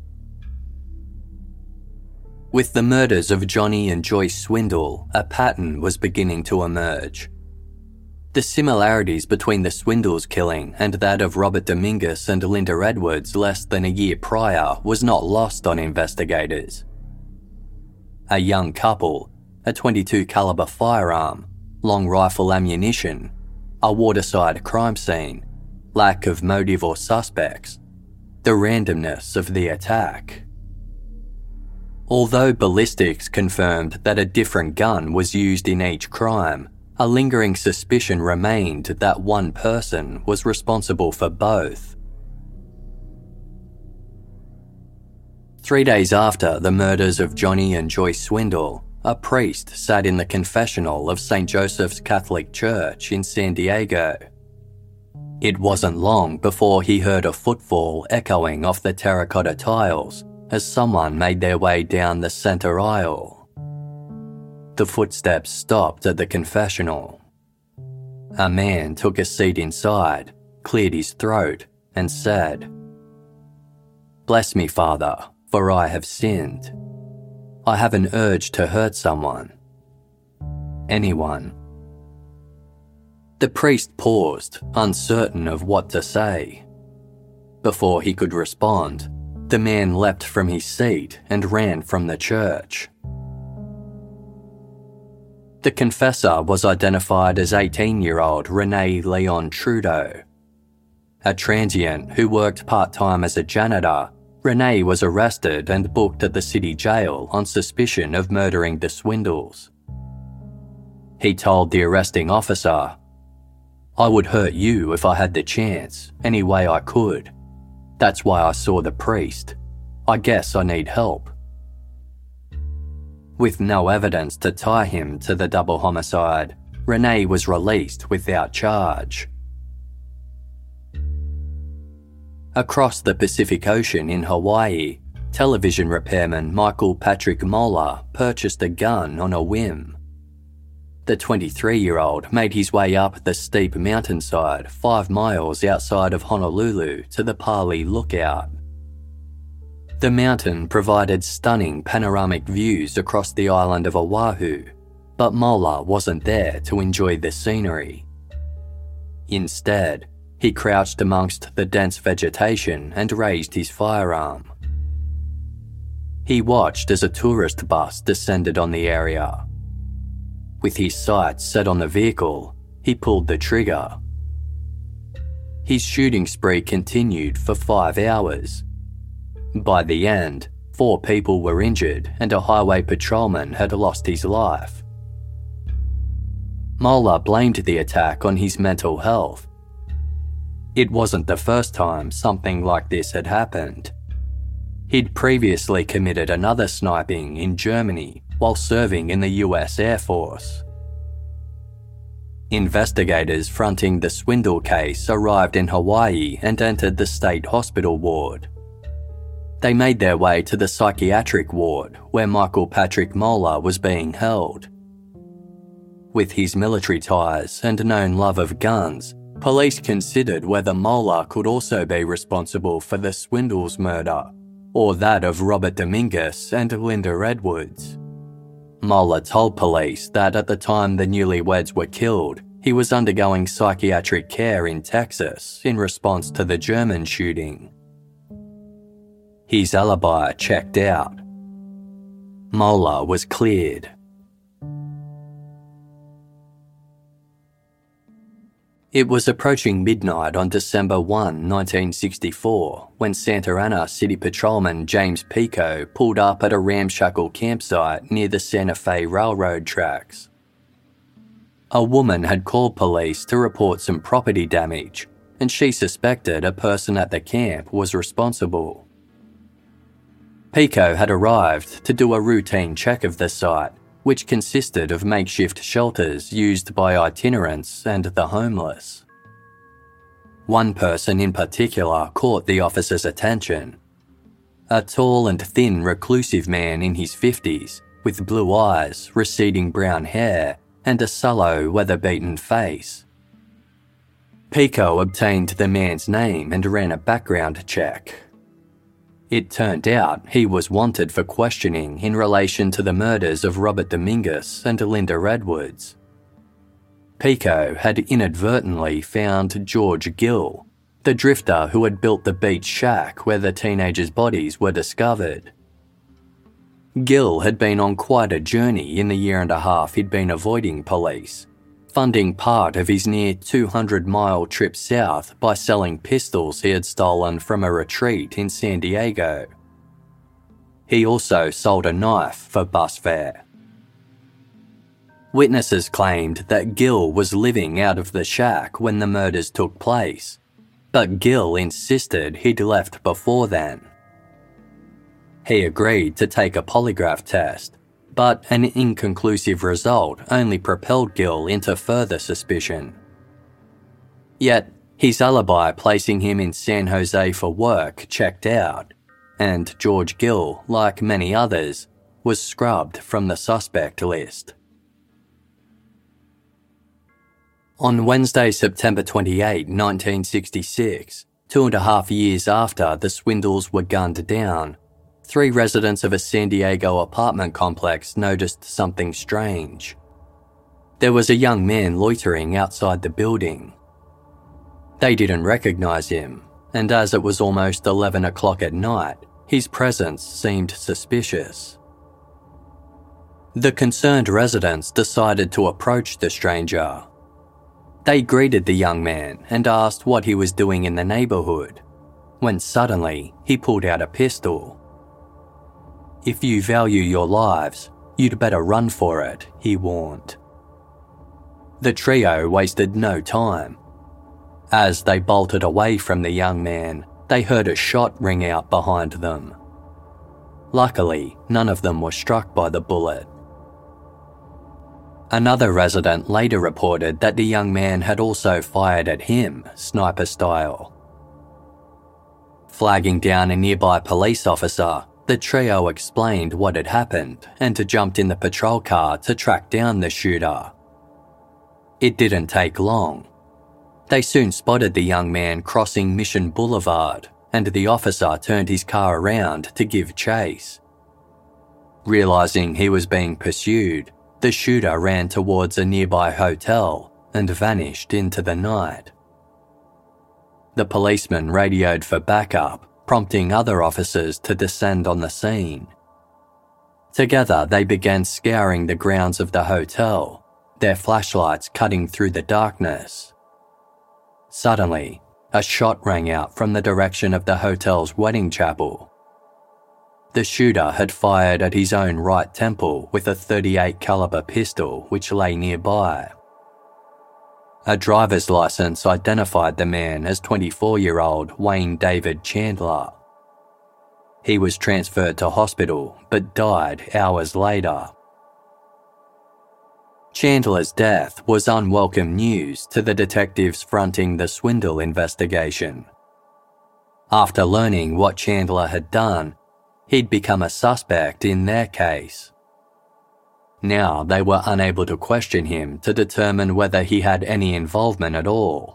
With the murders of Johnny and Joyce Swindle, a pattern was beginning to emerge. The similarities between the Swindles killing and that of Robert Dominguez and Linda Edwards less than a year prior was not lost on investigators. A young couple, a twenty-two caliber firearm, long rifle ammunition, a waterside crime scene, lack of motive or suspects, the randomness of the attack. Although ballistics confirmed that a different gun was used in each crime, a lingering suspicion remained that one person was responsible for both. Three days after the murders of Johnny and Joyce Swindle, a priest sat in the confessional of Saint Joseph's Catholic Church in San Diego. It wasn't long before he heard a footfall echoing off the terracotta tiles as someone made their way down the center aisle. The footsteps stopped at the confessional. A man took a seat inside, cleared his throat, and said, "Bless me, Father, for I have sinned. I have an urge to hurt someone. Anyone." The priest paused, uncertain of what to say. Before he could respond, the man leapt from his seat and ran from the church. The confessor was identified as eighteen-year-old Renee Leon Trudeau. A transient who worked part-time as a janitor, Renee was arrested and booked at the city jail on suspicion of murdering the Swindles. He told the arresting officer, "I would hurt you if I had the chance, any way I could. That's why I saw the priest. I guess I need help." With no evidence to tie him to the double homicide, Renee was released without charge. Across the Pacific Ocean in Hawaii, television repairman Michael Patrick Moeller purchased a gun on a whim. The twenty-three-year-old made his way up the steep mountainside five miles outside of Honolulu to the Pali Lookout. The mountain provided stunning panoramic views across the island of Oahu, but Moeller wasn't there to enjoy the scenery. Instead, he crouched amongst the dense vegetation and raised his firearm. He watched as a tourist bus descended on the area. With his sights set on the vehicle, he pulled the trigger. His shooting spree continued for five hours. By the end, four people were injured and a highway patrolman had lost his life. Moeller blamed the attack on his mental health. It wasn't the first time something like this had happened. He'd previously committed another sniping in Germany while serving in the U S Air Force. Investigators fronting the Swindle case arrived in Hawaii and entered the state hospital ward. They made their way to the psychiatric ward where Michael Patrick Moeller was being held. With his military ties and known love of guns, police considered whether Moeller could also be responsible for the Swindles murder, or that of Robert Dominguez and Linda Edwards. Moeller told police that at the time the newlyweds were killed, he was undergoing psychiatric care in Texas in response to the German shooting. His alibi checked out. Moeller was cleared. It was approaching midnight on December first, nineteen sixty-four, when Santa Ana City Patrolman James Pico pulled up at a ramshackle campsite near the Santa Fe Railroad tracks. A woman had called police to report some property damage, and she suspected a person at the camp was responsible. Pico had arrived to do a routine check of the site, which consisted of makeshift shelters used by itinerants and the homeless. One person in particular caught the officer's attention. A tall and thin reclusive man in his fifties, with blue eyes, receding brown hair, and a sallow, weather-beaten face. Pico obtained the man's name and ran a background check. It turned out he was wanted for questioning in relation to the murders of Robert Dominguez and Linda Edwards. Pico had inadvertently found George Gill, the drifter who had built the beach shack where the teenagers' bodies were discovered. Gill had been on quite a journey in the year and a half he'd been avoiding police, funding part of his near two hundred mile trip south by selling pistols he had stolen from a retreat in San Diego. He also sold a knife for bus fare. Witnesses claimed that Gill was living out of the shack when the murders took place, but Gill insisted he'd left before then. He agreed to take a polygraph test, but an inconclusive result only propelled Gill into further suspicion. Yet, his alibi placing him in San Jose for work checked out, and George Gill, like many others, was scrubbed from the suspect list. On Wednesday, September twenty-eighth, nineteen sixty-six, two and a half years after the Swindles were gunned down, three residents of a San Diego apartment complex noticed something strange. There was a young man loitering outside the building. They didn't recognize him, and as it was almost eleven o'clock at night, his presence seemed suspicious. The concerned residents decided to approach the stranger. They greeted the young man and asked what he was doing in the neighborhood. when suddenly he pulled out a pistol. "If you value your lives, you'd better run for it," he warned. The trio wasted no time. As they bolted away from the young man, they heard a shot ring out behind them. Luckily, none of them were struck by the bullet. Another resident later reported that the young man had also fired at him, sniper style. Flagging down a nearby police officer, the trio explained what had happened and jumped in the patrol car to track down the shooter. It didn't take long. They soon spotted the young man crossing Mission Boulevard, and the officer turned his car around to give chase. Realizing he was being pursued, the shooter ran towards a nearby hotel and vanished into the night. The policeman radioed for backup, prompting other officers to descend on the scene. Together, they began scouring the grounds of the hotel, their flashlights cutting through the darkness. Suddenly, a shot rang out from the direction of the hotel's wedding chapel. The shooter had fired at his own right temple with a thirty-eight caliber pistol which lay nearby. A driver's license identified the man as twenty-four-year-old Wayne David Chandler. He was transferred to hospital but died hours later. Chandler's death was unwelcome news to the detectives fronting the swindle investigation. After learning what Chandler had done, he'd become a suspect in their case. Now they were unable to question him to determine whether he had any involvement at all.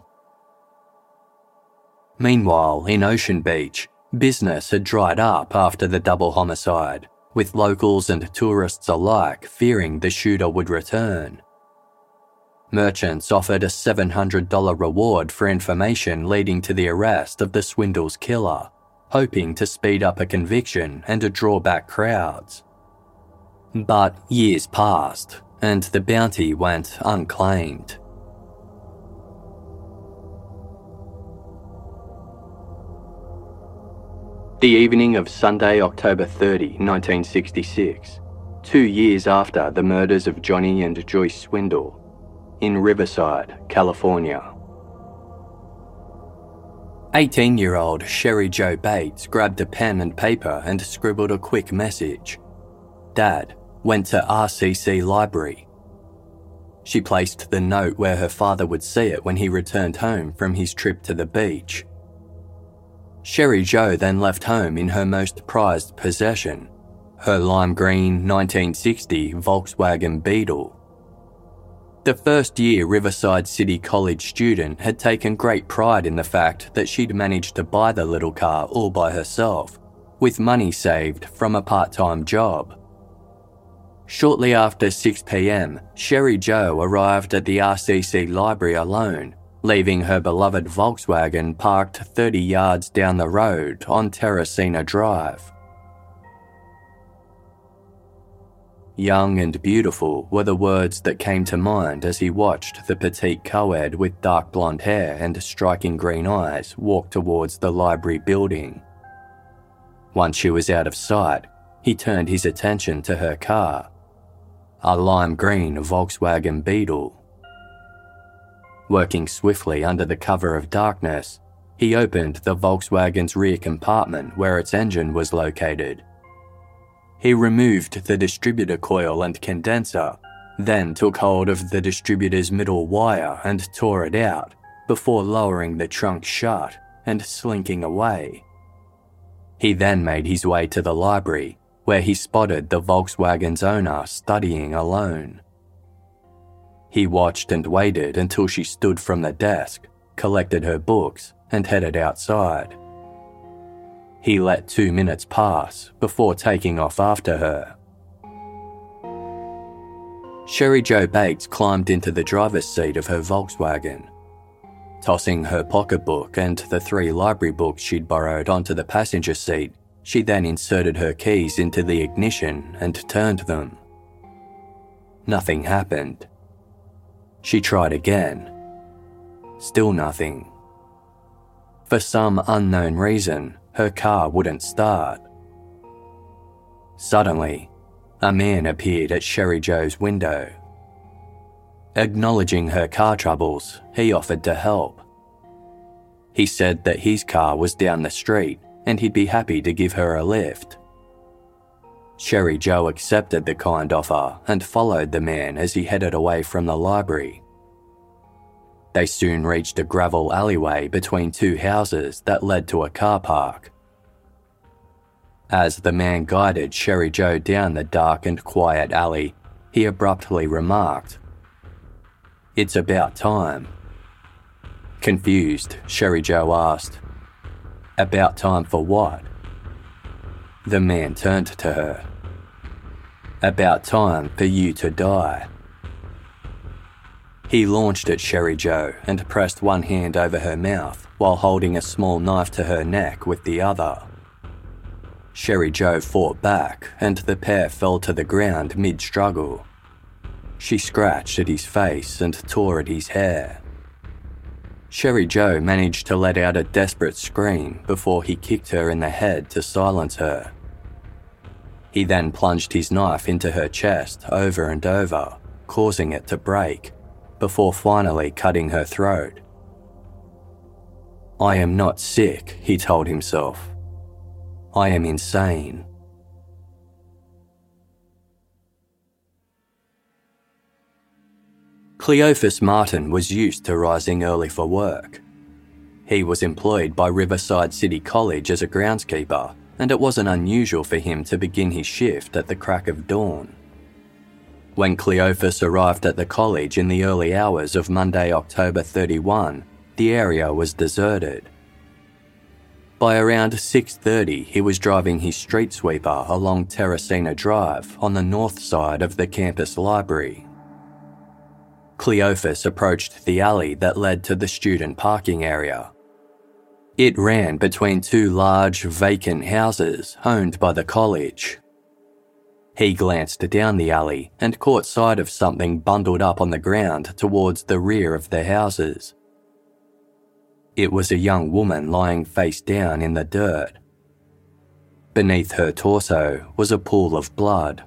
Meanwhile, in Ocean Beach, business had dried up after the double homicide, with locals and tourists alike fearing the shooter would return. Merchants offered a seven hundred dollars reward for information leading to the arrest of the swindle's killer, hoping to speed up a conviction and to draw back crowds. But years passed, and the bounty went unclaimed. The evening of Sunday, October thirtieth, nineteen sixty-six, two years after the murders of Johnny and Joyce Swindle, in Riverside, California. eighteen-year-old Sherry Jo Bates grabbed a pen and paper and scribbled a quick message. Dad, went to R C C Library. She placed the note where her father would see it when he returned home from his trip to the beach. Sherry Jo then left home in her most prized possession, her lime green nineteen sixty Volkswagen Beetle. The first-year Riverside City College student had taken great pride in the fact that she'd managed to buy the little car all by herself, with money saved from a part-time job. Shortly after six p.m, Sherry Jo arrived at the R C C library alone, leaving her beloved Volkswagen parked thirty yards down the road on Terracina Drive. Young and beautiful were the words that came to mind as he watched the petite co-ed with dark blonde hair and striking green eyes walk towards the library building. Once she was out of sight, he turned his attention to her car, a lime green Volkswagen Beetle. Working swiftly under the cover of darkness, he opened the Volkswagen's rear compartment where its engine was located. He removed the distributor coil and condenser, then took hold of the distributor's middle wire and tore it out, before lowering the trunk shut and slinking away. He then made his way to the library, where he spotted the Volkswagen's owner studying alone. He watched and waited until she stood from the desk, collected her books, and headed outside. He let two minutes pass before taking off after her. Sherry Jo Bates climbed into the driver's seat of her Volkswagen. Tossing her pocketbook and the three library books she'd borrowed onto the passenger seat, she then inserted her keys into the ignition and turned them. Nothing happened. She tried again. Still nothing. For some unknown reason, her car wouldn't start. Suddenly, a man appeared at Sherry Joe's window. Acknowledging her car troubles, he offered to help. He said that his car was down the street and he'd be happy to give her a lift. Sherry Joe accepted the kind offer and followed the man as he headed away from the library. They soon reached a gravel alleyway between two houses that led to a car park. As the man guided Sherry Joe down the dark and quiet alley, he abruptly remarked, "It's about time." Confused, Sherry Joe asked, "About time for what?" The man turned to her. "About time for you to die." He launched at Sherry Joe and pressed one hand over her mouth while holding a small knife to her neck with the other. Sherry Joe fought back and the pair fell to the ground mid-struggle. She scratched at his face and tore at his hair. Sherry Joe managed to let out a desperate scream before he kicked her in the head to silence her. He then plunged his knife into her chest over and over, causing it to break, before finally cutting her throat. "I am not sick," he told himself. "I am insane." Cleophas Martin was used to rising early for work. He was employed by Riverside City College as a groundskeeper, and it wasn't unusual for him to begin his shift at the crack of dawn. When Cleophas arrived at the college in the early hours of Monday, October thirty-first, the area was deserted. By around six thirty, he was driving his street sweeper along Terracina Drive on the north side of the campus library. Cleophas approached the alley that led to the student parking area. It ran between two large, vacant houses owned by the college. He glanced down the alley and caught sight of something bundled up on the ground towards the rear of the houses. It was a young woman lying face down in the dirt. Beneath her torso was a pool of blood.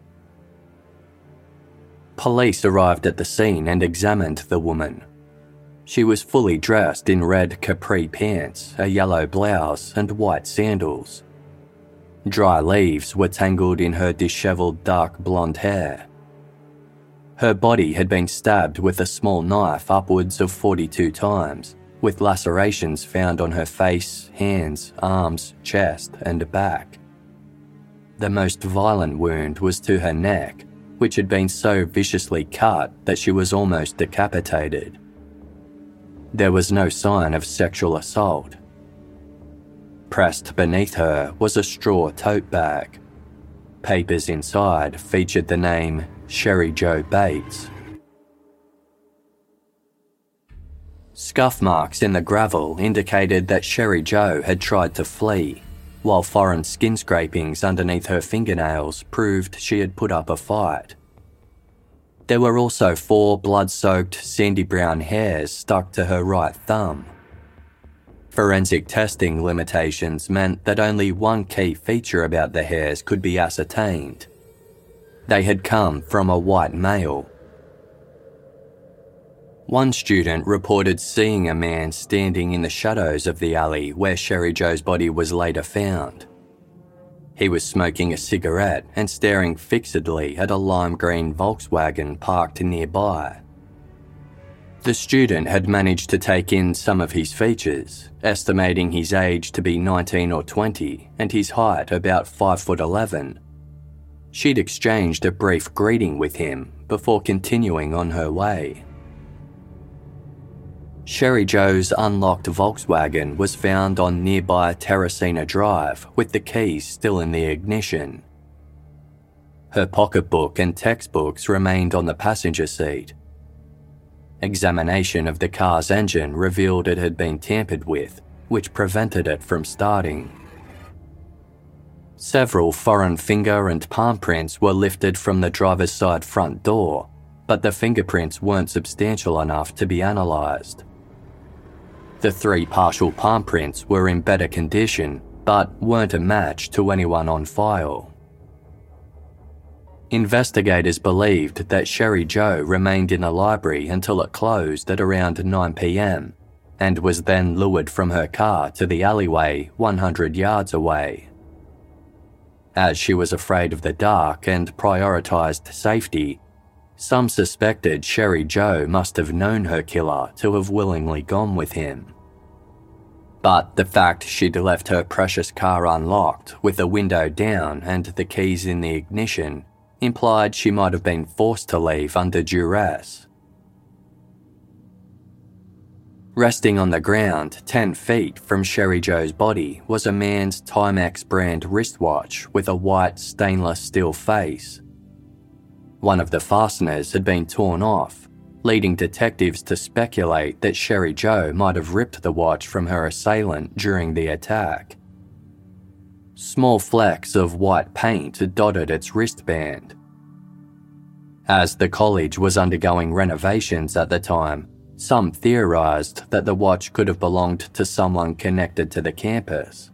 Police arrived at the scene and examined the woman. She was fully dressed in red capri pants, a yellow blouse, and white sandals. Dry leaves were tangled in her dishevelled dark blonde hair. Her body had been stabbed with a small knife upwards of forty-two times, with lacerations found on her face, hands, arms, chest, and back. The most violent wound was to her neck, which had been so viciously cut that she was almost decapitated. There was no sign of sexual assault. Pressed beneath her was a straw tote bag. Papers inside featured the name Sherry Joe Bates. Scuff marks in the gravel indicated that Sherry Joe had tried to flee, while foreign skin scrapings underneath her fingernails proved she had put up a fight. There were also four blood-soaked sandy brown hairs stuck to her right thumb. Forensic testing limitations meant that only one key feature about the hairs could be ascertained. They had come from a white male. One student reported seeing a man standing in the shadows of the alley where Sherry Joe's body was later found. He was smoking a cigarette and staring fixedly at a lime green Volkswagen parked nearby. The student had managed to take in some of his features, estimating his age to be nineteen or twenty and his height about five foot eleven. She'd exchanged a brief greeting with him before continuing on her way. Sherry Joe's unlocked Volkswagen was found on nearby Terracina Drive with the keys still in the ignition. Her pocketbook and textbooks remained on the passenger seat. Examination of the car's engine revealed it had been tampered with, which prevented it from starting. Several foreign finger and palm prints were lifted from the driver's side front door, but the fingerprints weren't substantial enough to be analysed. The three partial palm prints were in better condition, but weren't a match to anyone on file. Investigators believed that Sherry Joe remained in the library until it closed at around nine p.m. and was then lured from her car to the alleyway one hundred yards away. As she was afraid of the dark and prioritised safety, some suspected Sherry Joe must have known her killer to have willingly gone with him. But the fact she'd left her precious car unlocked with the window down and the keys in the ignition implied she might have been forced to leave under duress. Resting on the ground ten feet from Sherry Joe's body was a man's Timex brand wristwatch with a white stainless steel face. One of the fasteners had been torn off, leading detectives to speculate that Sherry Joe might have ripped the watch from her assailant during the attack. Small flecks of white paint dotted its wristband. As the college was undergoing renovations at the time, some theorised that the watch could have belonged to someone connected to the campus.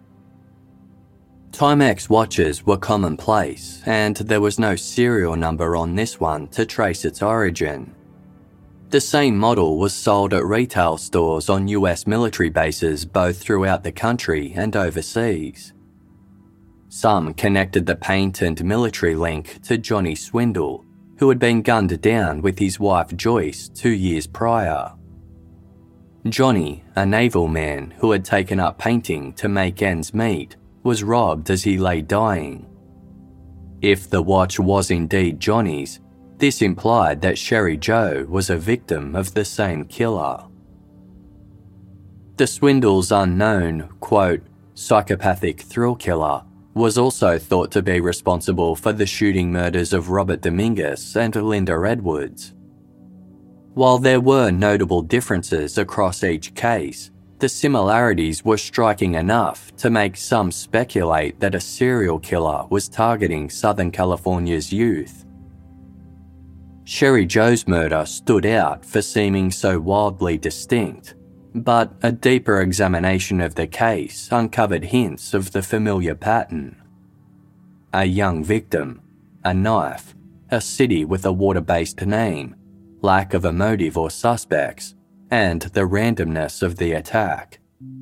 Timex watches were commonplace, and there was no serial number on this one to trace its origin. The same model was sold at retail stores on U S military bases both throughout the country and overseas. Some connected the paint and military link to Johnny Swindle, who had been gunned down with his wife Joyce two years prior. Johnny, a naval man who had taken up painting to make ends meet, was robbed as he lay dying. If the watch was indeed Johnny's, this implied that Sherry Joe was a victim of the same killer. The Swindle's unknown, quote, psychopathic thrill killer was also thought to be responsible for the shooting murders of Robert Dominguez and Linda Edwards. While there were notable differences across each case, the similarities were striking enough to make some speculate that a serial killer was targeting Southern California's youth. Sherry Joe's murder stood out for seeming so wildly distinct, but a deeper examination of the case uncovered hints of the familiar pattern. A young victim, a knife, a city with a water-based name, lack of a motive or suspects, and the randomness of the attack.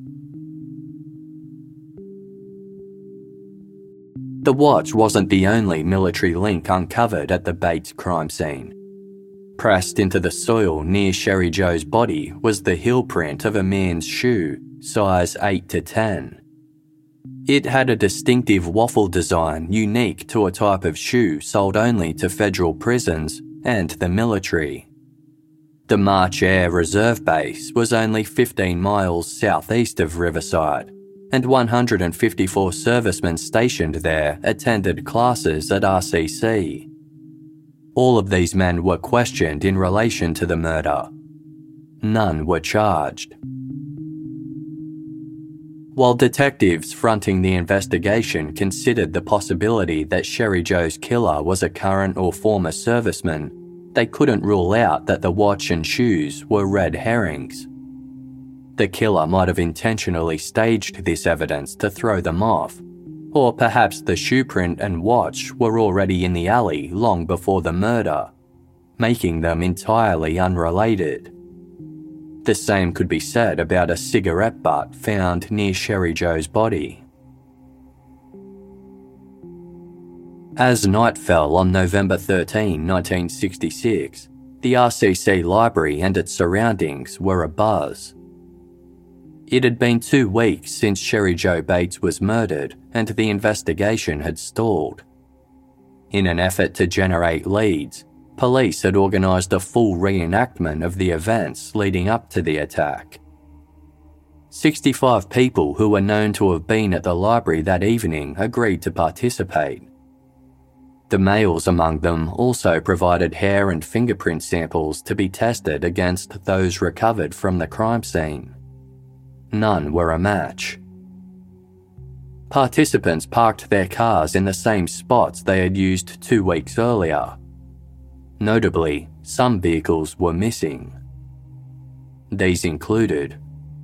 The watch wasn't the only military link uncovered at the Bates crime scene. Pressed into the soil near Sherry Joe's body was the heel print of a man's shoe, size eight to ten. It had a distinctive waffle design unique to a type of shoe sold only to federal prisons and the military. The March Air Reserve Base was only fifteen miles southeast of Riverside, and one hundred fifty-four servicemen stationed there attended classes at R C C. All of these men were questioned in relation to the murder. None were charged. While detectives fronting the investigation considered the possibility that Sherry Joe's killer was a current or former serviceman, they couldn't rule out that the watch and shoes were red herrings. The killer might have intentionally staged this evidence to throw them off, or perhaps the shoe print and watch were already in the alley long before the murder, making them entirely unrelated. The same could be said about a cigarette butt found near Sherry Joe's body. As night fell on November thirteenth, nineteen sixty-six, the R C C library and its surroundings were abuzz. It had been two weeks since Sherry Joe Bates was murdered and the investigation had stalled. In an effort to generate leads, police had organised a full reenactment of the events leading up to the attack. sixty-five people who were known to have been at the library that evening agreed to participate. The males among them also provided hair and fingerprint samples to be tested against those recovered from the crime scene. None were a match. Participants parked their cars in the same spots they had used two weeks earlier. Notably, some vehicles were missing. These included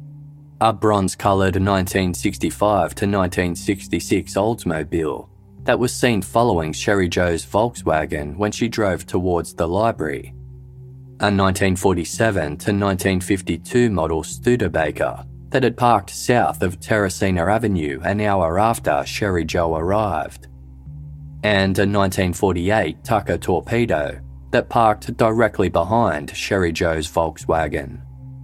a bronze-coloured nineteen sixty-five to nineteen sixty-six Oldsmobile that was seen following Sherry Jo's Volkswagen when she drove towards the library, a nineteen forty-seven to nineteen fifty-two model Studebaker that had parked south of Terracina Avenue an hour after Sherry Jo arrived, and a nineteen forty-eight Tucker Torpedo that parked directly behind Sherry Jo's Volkswagen.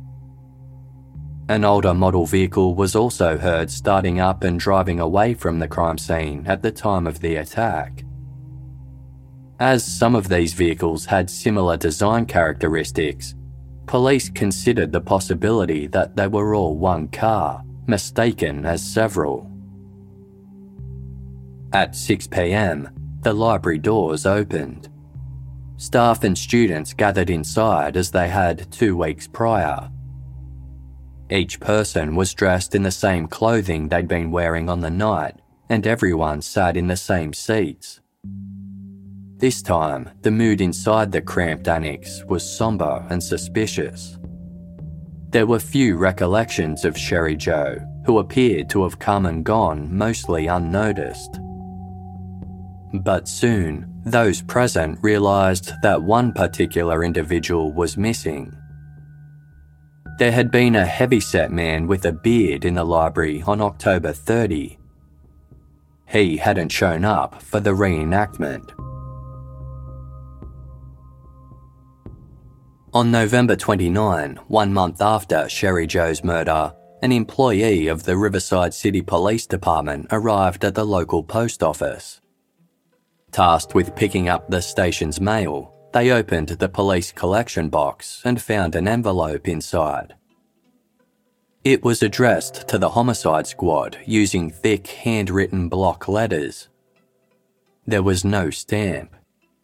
An older model vehicle was also heard starting up and driving away from the crime scene at the time of the attack. As some of these vehicles had similar design characteristics, police considered the possibility that they were all one car, mistaken as several. At six p.m, the library doors opened. Staff and students gathered inside as they had two weeks prior. Each person was dressed in the same clothing they'd been wearing on the night, and everyone sat in the same seats. This time, the mood inside the cramped annex was sombre and suspicious. There were few recollections of Sherry Jo, who appeared to have come and gone mostly unnoticed. But soon, those present realised that one particular individual was missing. There had been a heavyset man with a beard in the library on October thirtieth. He hadn't shown up for the reenactment. On November twenty-ninth, one month after Sherry Jo's murder, an employee of the Riverside City Police Department arrived at the local post office. Tasked with picking up the station's mail, they opened the police collection box and found an envelope inside. It was addressed to the homicide squad using thick handwritten block letters. There was no stamp.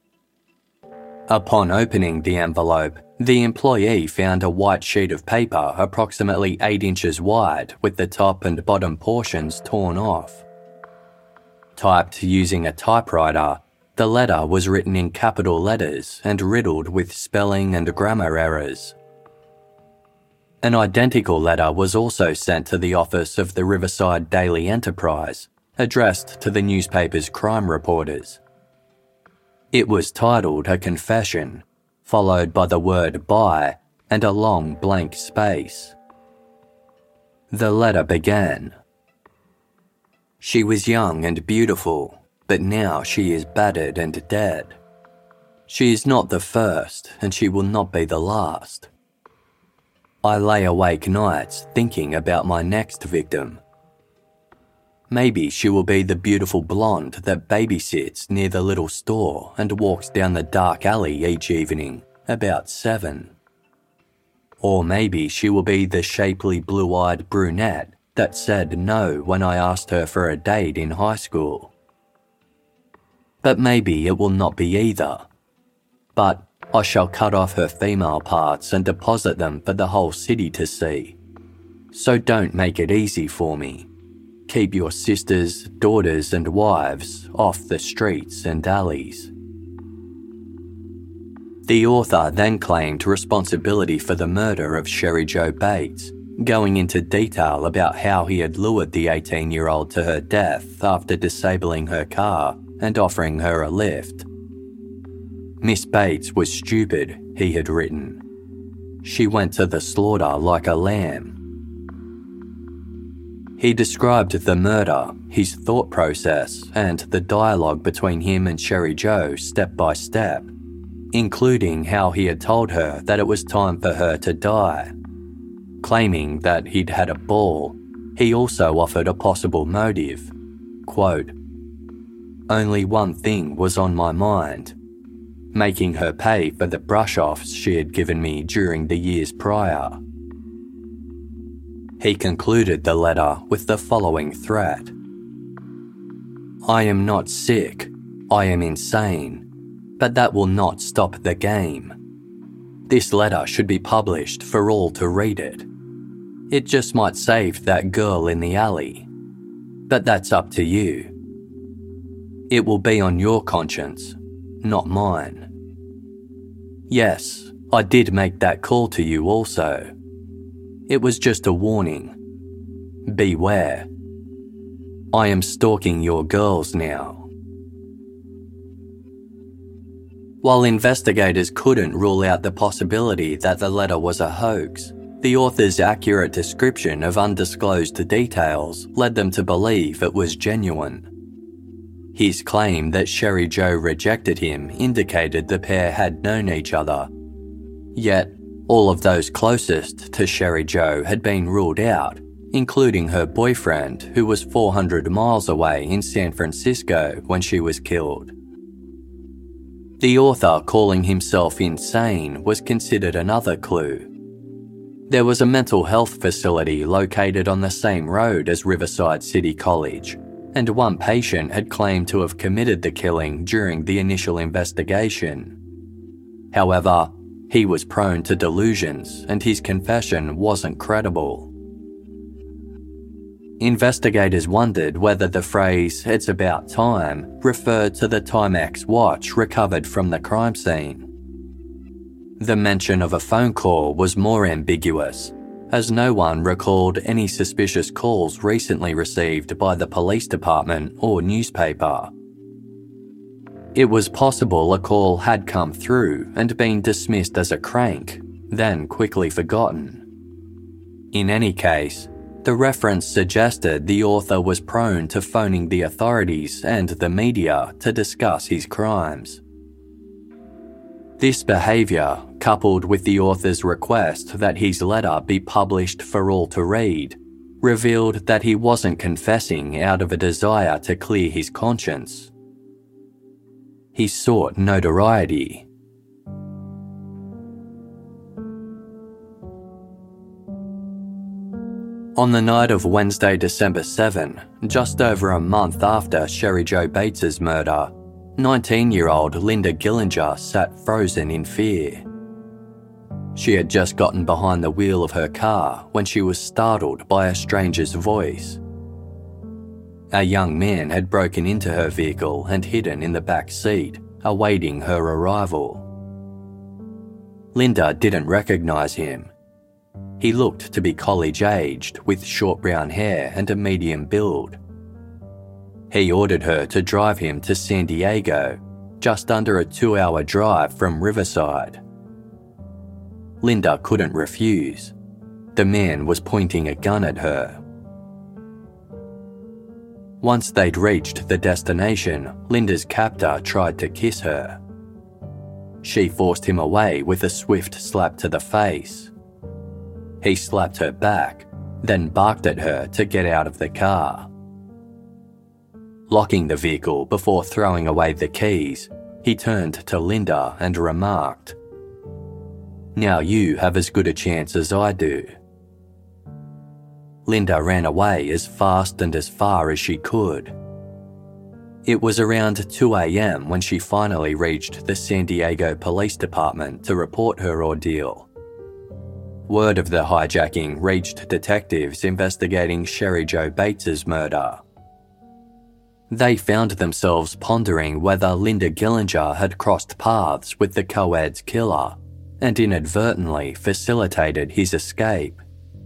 Upon opening the envelope, the employee found a white sheet of paper approximately eight inches wide with the top and bottom portions torn off. Typed using a typewriter, the letter was written in capital letters and riddled with spelling and grammar errors. An identical letter was also sent to the office of the Riverside Daily Enterprise, addressed to the newspaper's crime reporters. It was titled a confession, followed by the word "by" and a long blank space. The letter began, "She was young and beautiful, but now she is battered and dead. She is not the first, and she will not be the last. I lay awake nights thinking about my next victim. Maybe she will be the beautiful blonde that babysits near the little store and walks down the dark alley each evening, about seven. Or maybe she will be the shapely blue-eyed brunette that said no when I asked her for a date in high school. But maybe it will not be either. But I shall cut off her female parts and deposit them for the whole city to see. So don't make it easy for me. Keep your sisters, daughters and wives off the streets and alleys." The author then claimed responsibility for the murder of Sherry Jo Bates, going into detail about how he had lured the eighteen-year-old to her death after disabling her car and offering her a lift. Miss Bates was stupid, he had written. She went to the slaughter like a lamb. He described the murder, his thought process, and the dialogue between him and Sherry Jo step by step, including how he had told her that it was time for her to die. Claiming that he'd had a ball, he also offered a possible motive. Quote, "Only one thing was on my mind, making her pay for the brush-offs she had given me during the years prior." He concluded the letter with the following threat. "I am not sick, I am insane, but that will not stop the game. This letter should be published for all to read it. It just might save that girl in the alley. But that's up to you. It will be on your conscience, not mine. Yes, I did make that call to you also. It was just a warning. Beware. I am stalking your girls now. While investigators couldn't rule out the possibility that the letter was a hoax, the author's accurate description of undisclosed details led them to believe it was genuine. His claim that Sherry Joe rejected him indicated the pair had known each other. Yet, all of those closest to Sherry Joe had been ruled out, including her boyfriend, who was four hundred miles away in San Francisco when she was killed. The author calling himself insane was considered another clue. There was a mental health facility located on the same road as Riverside City College, and one patient had claimed to have committed the killing during the initial investigation. However, he was prone to delusions and his confession wasn't credible. Investigators wondered whether the phrase, "it's about time," referred to the Timex watch recovered from the crime scene. The mention of a phone call was more ambiguous, as no one recalled any suspicious calls recently received by the police department or newspaper. It was possible a call had come through and been dismissed as a crank, then quickly forgotten. In any case, the reference suggested the author was prone to phoning the authorities and the media to discuss his crimes. This behaviour, coupled with the author's request that his letter be published for all to read, revealed that he wasn't confessing out of a desire to clear his conscience. He sought notoriety. On the night of Wednesday, December seventh, just over a month after Sherry Joe Bates's murder, nineteen-year-old Linda Gillinger sat frozen in fear. She had just gotten behind the wheel of her car when she was startled by a stranger's voice. A young man had broken into her vehicle and hidden in the back seat, awaiting her arrival. Linda didn't recognise him. He looked to be college-aged, with short brown hair and a medium build. He ordered her to drive him to San Diego, just under a two-hour drive from Riverside. Linda couldn't refuse. The man was pointing a gun at her. Once they'd reached the destination, Linda's captor tried to kiss her. She forced him away with a swift slap to the face. He slapped her back, then barked at her to get out of the car. Locking the vehicle before throwing away the keys, he turned to Linda and remarked, "Now you have as good a chance as I do." Linda ran away as fast and as far as she could. It was around two a.m. when she finally reached the San Diego Police Department to report her ordeal. Word of the hijacking reached detectives investigating Sherry Joe Bates's murder. They found themselves pondering whether Linda Gillinger had crossed paths with the co-ed's killer and inadvertently facilitated his escape.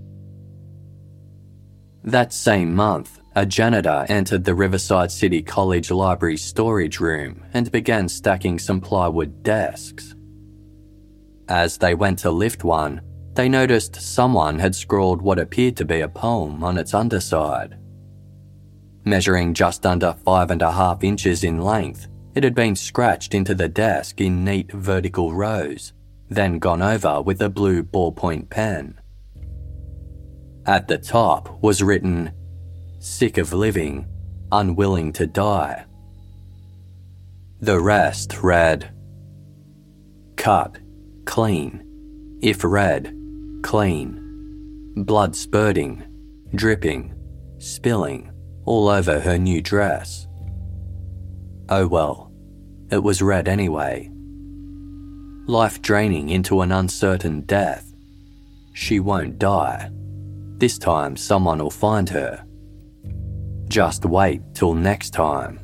That same month, a janitor entered the Riverside City College Library storage room and began stacking some plywood desks. As they went to lift one, they noticed someone had scrawled what appeared to be a poem on its underside. Measuring just under five and a half inches in length, it had been scratched into the desk in neat vertical rows, then gone over with a blue ballpoint pen. At the top was written, "Sick of living, unwilling to die." The rest read, "Cut, clean, if read, clean, blood spurting, dripping, spilling all over her new dress." Oh well, it was read anyway. Life draining into an uncertain death. She won't die. This time someone will find her. Just wait till next time.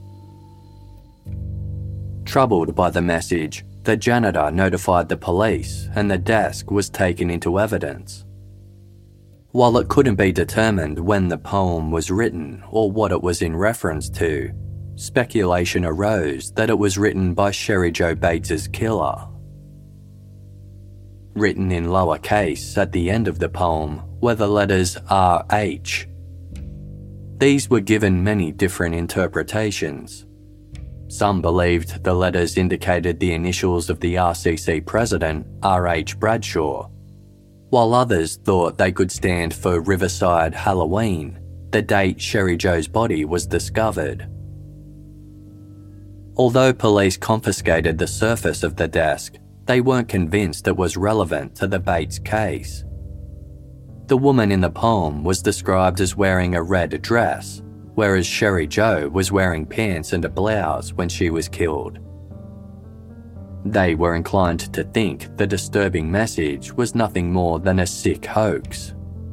Troubled by the message, the janitor notified the police and the desk was taken into evidence. While it couldn't be determined when the poem was written or what it was in reference to, speculation arose that it was written by Sherry Jo Bates's killer. Written in lowercase at the end of the poem were the letters R H. These were given many different interpretations. Some believed the letters indicated the initials of the R C C president, R H Bradshaw, while others thought they could stand for Riverside Halloween, the date Sherry Jo's body was discovered. Although police confiscated the surface of the desk, they weren't convinced it was relevant to the Bates case. The woman in the poem was described as wearing a red dress, whereas Sherry Jo was wearing pants and a blouse when she was killed. They were inclined to think the disturbing message was nothing more than a sick hoax.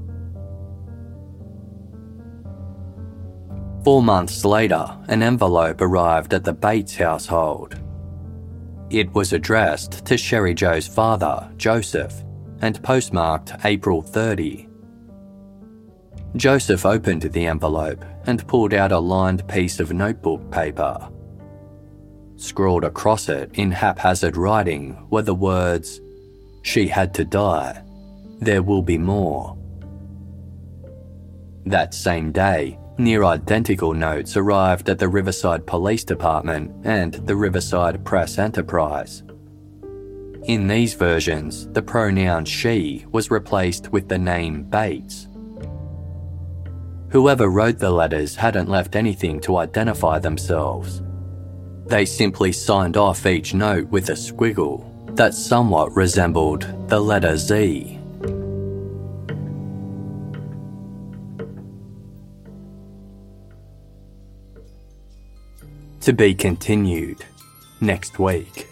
Four months later, an envelope arrived at the Bates household. It was addressed to Sherry Jo's father, Joseph, and postmarked April thirtieth. Joseph opened the envelope and pulled out a lined piece of notebook paper. Scrawled across it in haphazard writing were the words, "She had to die. There will be more." That same day, near-identical notes arrived at the Riverside Police Department and the Riverside Press Enterprise. In these versions, the pronoun she was replaced with the name Bates. Whoever wrote the letters hadn't left anything to identify themselves. They simply signed off each note with a squiggle that somewhat resembled the letter Z. To be continued next week.